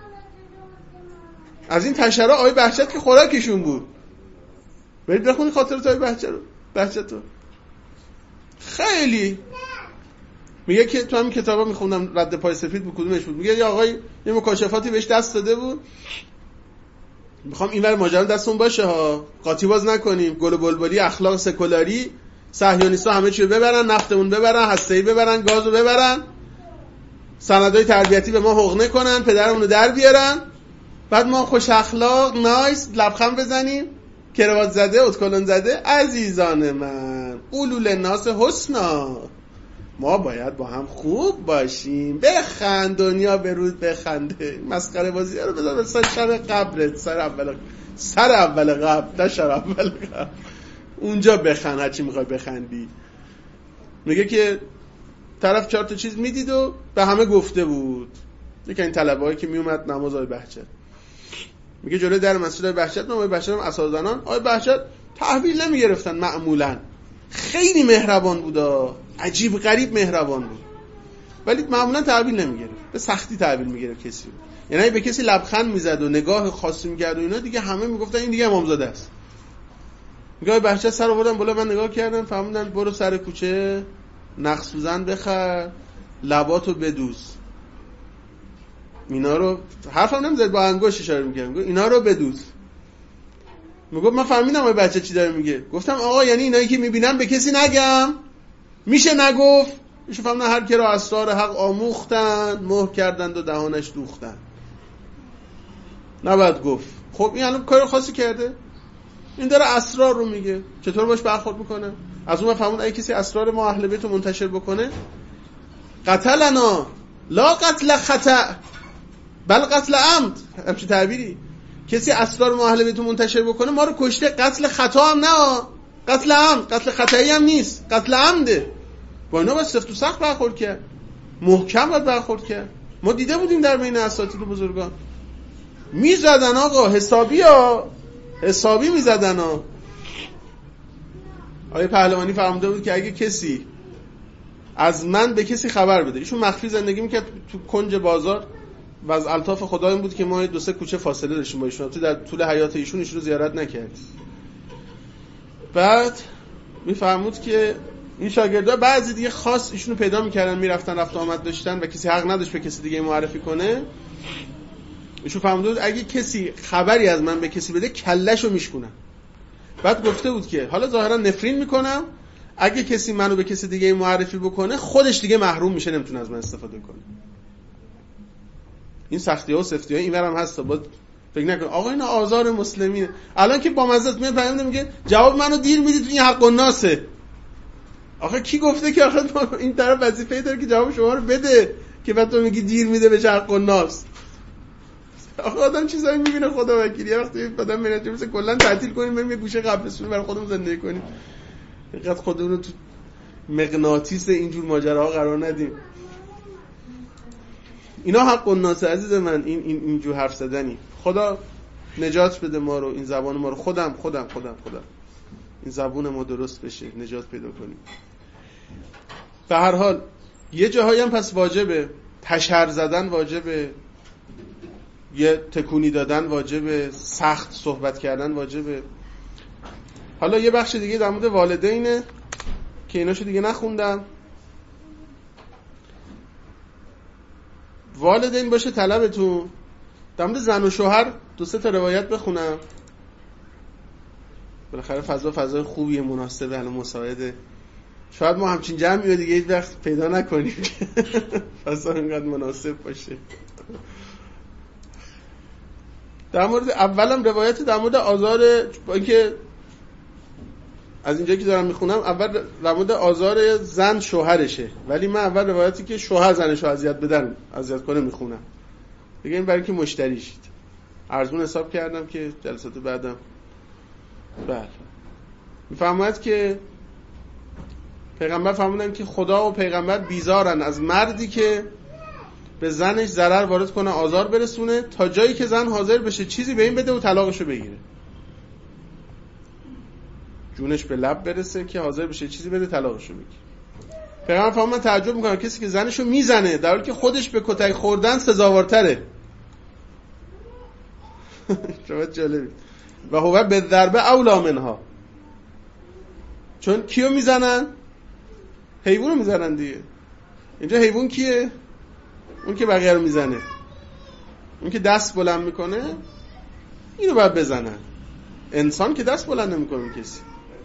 از این تشرها آقای بهجت که خوراکشون بود. برید بخونید خاطرات آقای بهجت رو، بهجت رو. خیلی میگه که تو همین کتابا میخوندم، رد پای سفید بود کدومش بود، میگه یه آقای یه مکاشفاتی بهش دست داده بود، میخوام اینور ماجرا دستون باشه ها، قاطی باز نکنیم، گل و بلبلی، اخلاق سکولاری، صهیونیست‌ها همه چی رو ببرن، نفتمون ببرن، هسته‌ای ببرن، گازو ببرن، سندای تربیتی به ما حقنه کنن، پدرمون رو در بیارن، بعد ما خوش اخلاق، نایس، لبخند بزنیم، کراوات زده، اتکلون زده. عزیزان من، قولوا للناس حسنا، ما باید با هم خوب باشیم، بخند، دنیا برود بخنده. مسخره بازی رو بذار سر شب قبرت، سر اول سر اول قبر، نه شب اول قبر، اونجا بخند، هرچی میخوای بخندی. میگه که طرف چهار تا چیز میدید و به همه گفته بود. یکی این طلبه‌ای که میومد نماز آقای بهجت، میگه جلوی در مسجد آقای بهجت، آقای بهجت هم اساتذهان آقای بهجت تحویل نمیگرفتن معمولا، خیلی مهربان بود، عجیب غریب مهربان بود، ولی معمولا تحویل نمیگرفت، به سختی تحویل میگرفت کسی رو. یعنی به کسی لبخند میزد و نگاه خاصی میکرد و اینا، دیگه همه میگفتن این دیگه امامزاده است. میگه آقای بهجت سر آوردن بالا، من نگاه کردم، فهمیدن برو سر کوچه نخ سوزن بخر، لباتو بدوز، اینا رو حرفم نمیزد، با انگشت اشاره میکردم، میگه اینا رو بدوز. میگه من فهمیدم آقای بهجت چی داره میگه. گفتم آقا یعنی اینایی که میبینم به کسی نگم؟ میشه نگفت؟ میشه فهمیدن هر کی را اسرار حق آموختن، مهر کردند و دهانش دوختن، نباید گفت. خب این الان کار خاصی کرده، این داره اسرار رو میگه، چطور باش برخورد میکنه؟ از اون فهمون اگه کسی اسرار ما اهل بیت رو منتشر بکنه، قتلنا لا قتل خطأ بل قتل عمد، همچین تعبیری. کسی اسرار ما اهل بیت رو منتشر بکنه ما رو کشته، قتل خطا هم نه، قتل عمد، قتل خطایی هم نیست، قتل عمده. با اینا باید سفت و سخت برخورد کرد، محکم باید برخورد کرد. ما دیده بودیم در بین اساتید و بزرگان میزدن آقا، حسابی ها، حسابی میزدن ها. آقای پهلوانی فرموده بود که اگه کسی از من به کسی خبر بده، ایشون مخفی زندگی میکرد تو کنج بازار و از الطاف خدا این بود که ما دو سه کوچه فاصله داشتیم با ایشون، تو در طول حیات ایشون ایشون رو زیارت نکرد. بعد میفرمود که این شاگردا بعضی دیگه خاص ایشونو پیدا میکردن، میرفتن رفت آمد داشتن و کسی حق نداشت به کسی دیگه معرفی کنه. ایشون فرموده بود اگه کسی خبری از من به کسی بده کلهشو میشکنم. بعد گفته بود که حالا ظاهرا نفرین میکنم، اگه کسی منو به کسی دیگه معرفی بکنه خودش دیگه محروم میشه، نمیتونه از من استفاده کنه. این سختی ها و سفتی ها اینورم هست، باید فکر نکن آقا اینا آزار مسلمینه. الان که با مزت میاد پیام میگه جواب منو دیر میدید، این حق الناسه. آخه کی گفته که آخه این طرف وظیفه‌ای داره که جواب شما رو بده که بعد تو میگی دیر میده به حق الناس؟ آخه آدم چیزایی میبینه خدا وکیلی. وقتی آدم میره مثلا کلا تعطیل کنیم بریم یه گوشه قبرستون برای خودمون زندگی کنیم، اینقدر خودمون رو تو مغناطیس اینجور ماجراها قرار ندیم. اینا حق الناس عزیز من، این این اینجور حرف زدنی. خدا نجات بده ما رو، این زبان ما رو، خودم خودم خودم خودم این زبون ما درست بشه، نجات پیدا کنیم. به هر حال یه جاهایی هم پس واجبه تشر زدن، واجبه یه تکونی دادن، واجبه سخت صحبت کردن، واجبه. حالا یه بخش دیگه در مورد والدینه که ایناشو دیگه نخوندم. والدین باشه طلبتون. در مورد زن و شوهر دو سه تا روایت بخونم، بالاخره فضا فضای خوبیه، مناسبه، الان مساعده. شاید ما همچین جمعی رو دیگه هیچ وقت پیدا نکنیم که فضا اینقدر مناسب باشه. در مورد اولم روایت در مورد آزار، با اینکه از اینجایی که دارم میخونم اول در مورد آزار زن شوهرشه، ولی من اول روایتی که شوهر زنشو اذیت بدن اذیت کنه میخونم دیگه، این برای که مشتری شید. ارزون حساب کردم که جلسات بعدم بله میفهمد که پیغمبر فرمودن که خدا و پیغمبر بیزارن از مردی که به زنش ضرر وارد کنه، آزار برسونه، تا جایی که زن حاضر بشه چیزی به این بده و طلاقشو بگیره. جونش به لب برسه که حاضر بشه چیزی بده طلاقشو بگیره. پیغمبر فرمود من تعجب میکنم کسی که زنشو میزنه در حالی که خودش به کتک خوردن سزاوارتره. چقدر جالبی. و هو به ضربه اولا منها. چون کیو میزنن؟ حیوانو میزنن دیگه. اینجا حیوان کیه؟ اون که بقیه رو میزنه. اون که دست بلند میکنه اینو باید بزنن. انسان که دست بلند نمیکنه کسی.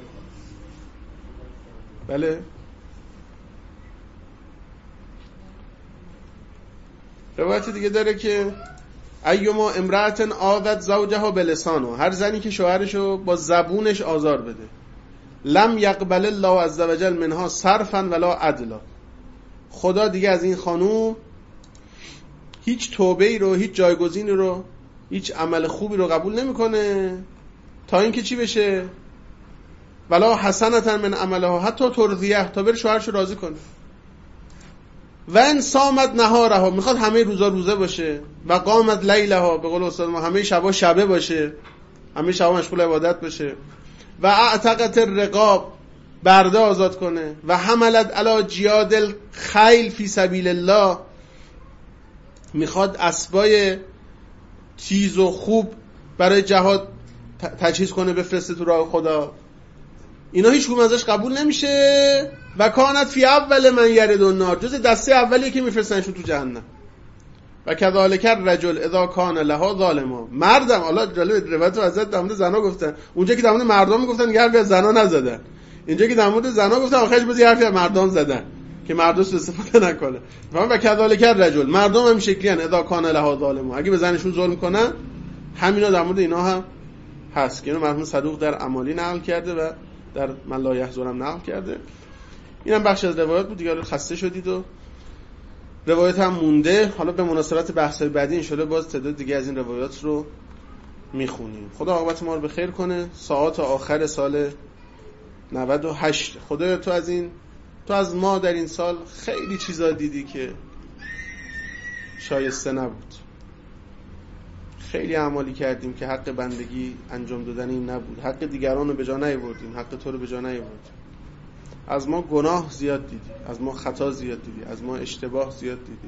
بله. روایت دیگه داره که ایما امرأة آذت زوجها بلسانه، هر زنی که شوهرشو با زبونش آزار بده، لم یقبل الله عز وجل منها صرفا ولا عدلا، خدا دیگه از این خانوم هیچ توبه‌ای رو، هیچ جایگزینی رو، هیچ عمل خوبی رو قبول نمیکنه تا اینکه چی بشه؟ ولا حسنة من عملها حتی ترضیه، تا بره شوهرشو راضی کنه. و ان صامت نهارها، میخواد همه روزا روزه باشه، و قامت لیلها، به قول استاد ما همه شبا شبه باشه، همه شبا مشغول عبادت باشه، و اعتقت الرقاب، برده آزاد کنه، و حملت علی جیاد الخیل فی سبیل الله، میخواد اسبای تیز و خوب برای جهاد تجهیز کنه بفرسته تو راه خدا، اینا هیچ کدوم ازش قبول نمیشه. و کانت فی اول من یرد النار، جز دسته اولیه که میفرستنشون تو جهنم. و کذالک الرجل اذا کان لها ظالما، مردم، حالا جالب روایت حضرت در مورد زنا گفتن، اونجا که در مورد مردم میگفتن دیگه حرفی از زنا نزدن، اینجا که در مورد زنا گفتن آخرش باز حرفی از مردم زدن که مردم استفاده نکنه. و کذالک الرجل، مردم هم شکلی ان اذا کان لها ظالما، اگه به زنشون ظلم کنن، همینا در مورد اینا هم هست که اینو مرحوم صدوق در اعمالی نقل کرده و در من لا یحزنم نقل کرده. اینم بخش از روایت بود دیگه، خسته شدید و روایت هم مونده. حالا به مناسبت بحث‌های بعدی ان شاءالله باز تعداد دیگه از این روایات رو میخونیم. خدا عاقبت ما رو به خیر کنه. ساعات آخر سال نود و هشت. خدا تو از این تو از ما در این سال خیلی چیزا دیدی که شایسته نبود، خیلی اعمالی کردیم که حق بندگی انجام دادن این نبود، حق دیگران رو به جا نیاوردیم، حق تو رو به جا نیاوردیم. از ما گناه زیاد دیدی، از ما خطا زیاد دیدی، از ما اشتباه زیاد دیدی.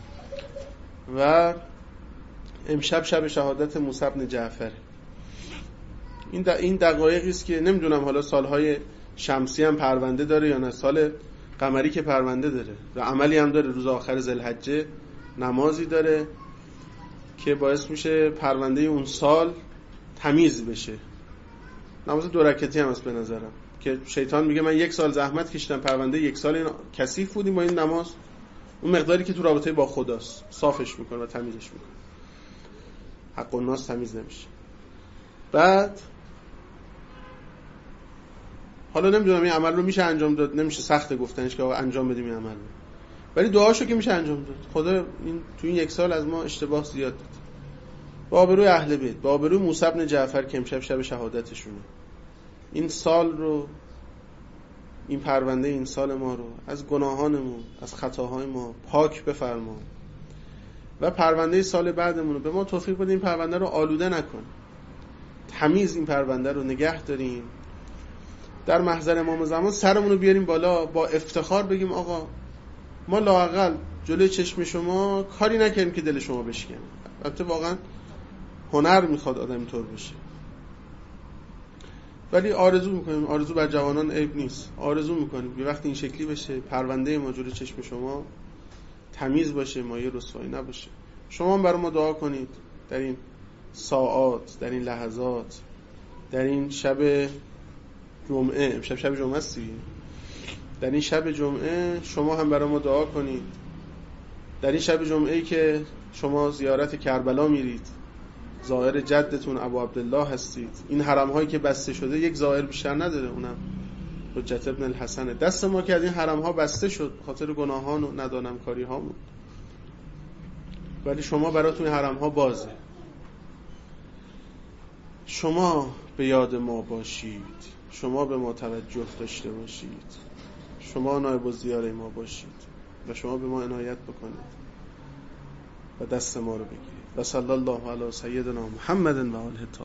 و امشب شب شهادت موسی بن جعفر. این د... این دقایقی است که نمیدونم حالا سالهای شمسی هم پرونده داره یا نه، سال قمری که پرونده داره و عملی هم داره، روز آخر ذوالحجه نمازی داره که باعث میشه پرونده اون سال تمیز بشه. نماز دو رکعتی هم است به نظرم، که شیطان میگه من یک سال زحمت کشیدم، پرونده یک سال این کثیف بودیم با این نماز، اون مقداری که تو رابطه با خداست صافش میکنه و تمیزش میکنه، حق الناس تمیز نمیشه. بعد حالا نمیدونم این عمل رو میشه انجام داد، نمیشه سخت گفتنش که آقا انجام بدیم این عمل رو، ولی دعاشو که میشه انجام داد. خدا این تو این یک سال از ما اشتباه زیاد داد، با آبروی اهل بیت، با آبروی موسی بن جعفر که امشب شب شهادتشونه، این سال رو، این پرونده این سال ما رو از گناهانمون، از خطاهای ما پاک بفرما و پرونده سال بعدمون رو به ما توفیق بده این پرونده رو آلوده نکن، تمیز این پرونده رو نگه داریم، در محضر امام زمان سرمون رو بیاریم بالا، با افتخار بگیم آقا ما لااقل جلوی چشم شما کاری نکردیم که دل شما بشکنه. البته واقعا هنر میخواد آدم اینطور بشه، ولی آرزو میکنیم، آرزو بر جوانان عیب نیست، آرزو میکنیم یه وقتی این شکلی بشه، پرونده ما جلوی چشم شما تمیز باشه، مایه رسوایی نباشه. شما هم برای ما دعا کنید در این ساعات، در این لحظات، در این شب جمعه، امشب شب جمعه است، در این شب جمعه شما هم برای ما دعا کنید، در این شب جمعه‌ای که شما زیارت کربلا میرید، زائر جدتون ابو عبدالله هستید، این حرم هایی که بسته شده یک زائر بیشتر نداره، اونم حجت ابن الحسن. دست ما که از این حرم ها بسته شد خاطر گناهان و ندانم کاری هامون، ولی شما براتون حرم ها بازه. شما به یاد ما باشید، شما به ما توجه داشته باشید، شما نایب الزیاره ما باشید و شما به ما عنایت بکنید. و دست ما رو بگیرید. و صلی الله علی سیدنا محمد و آله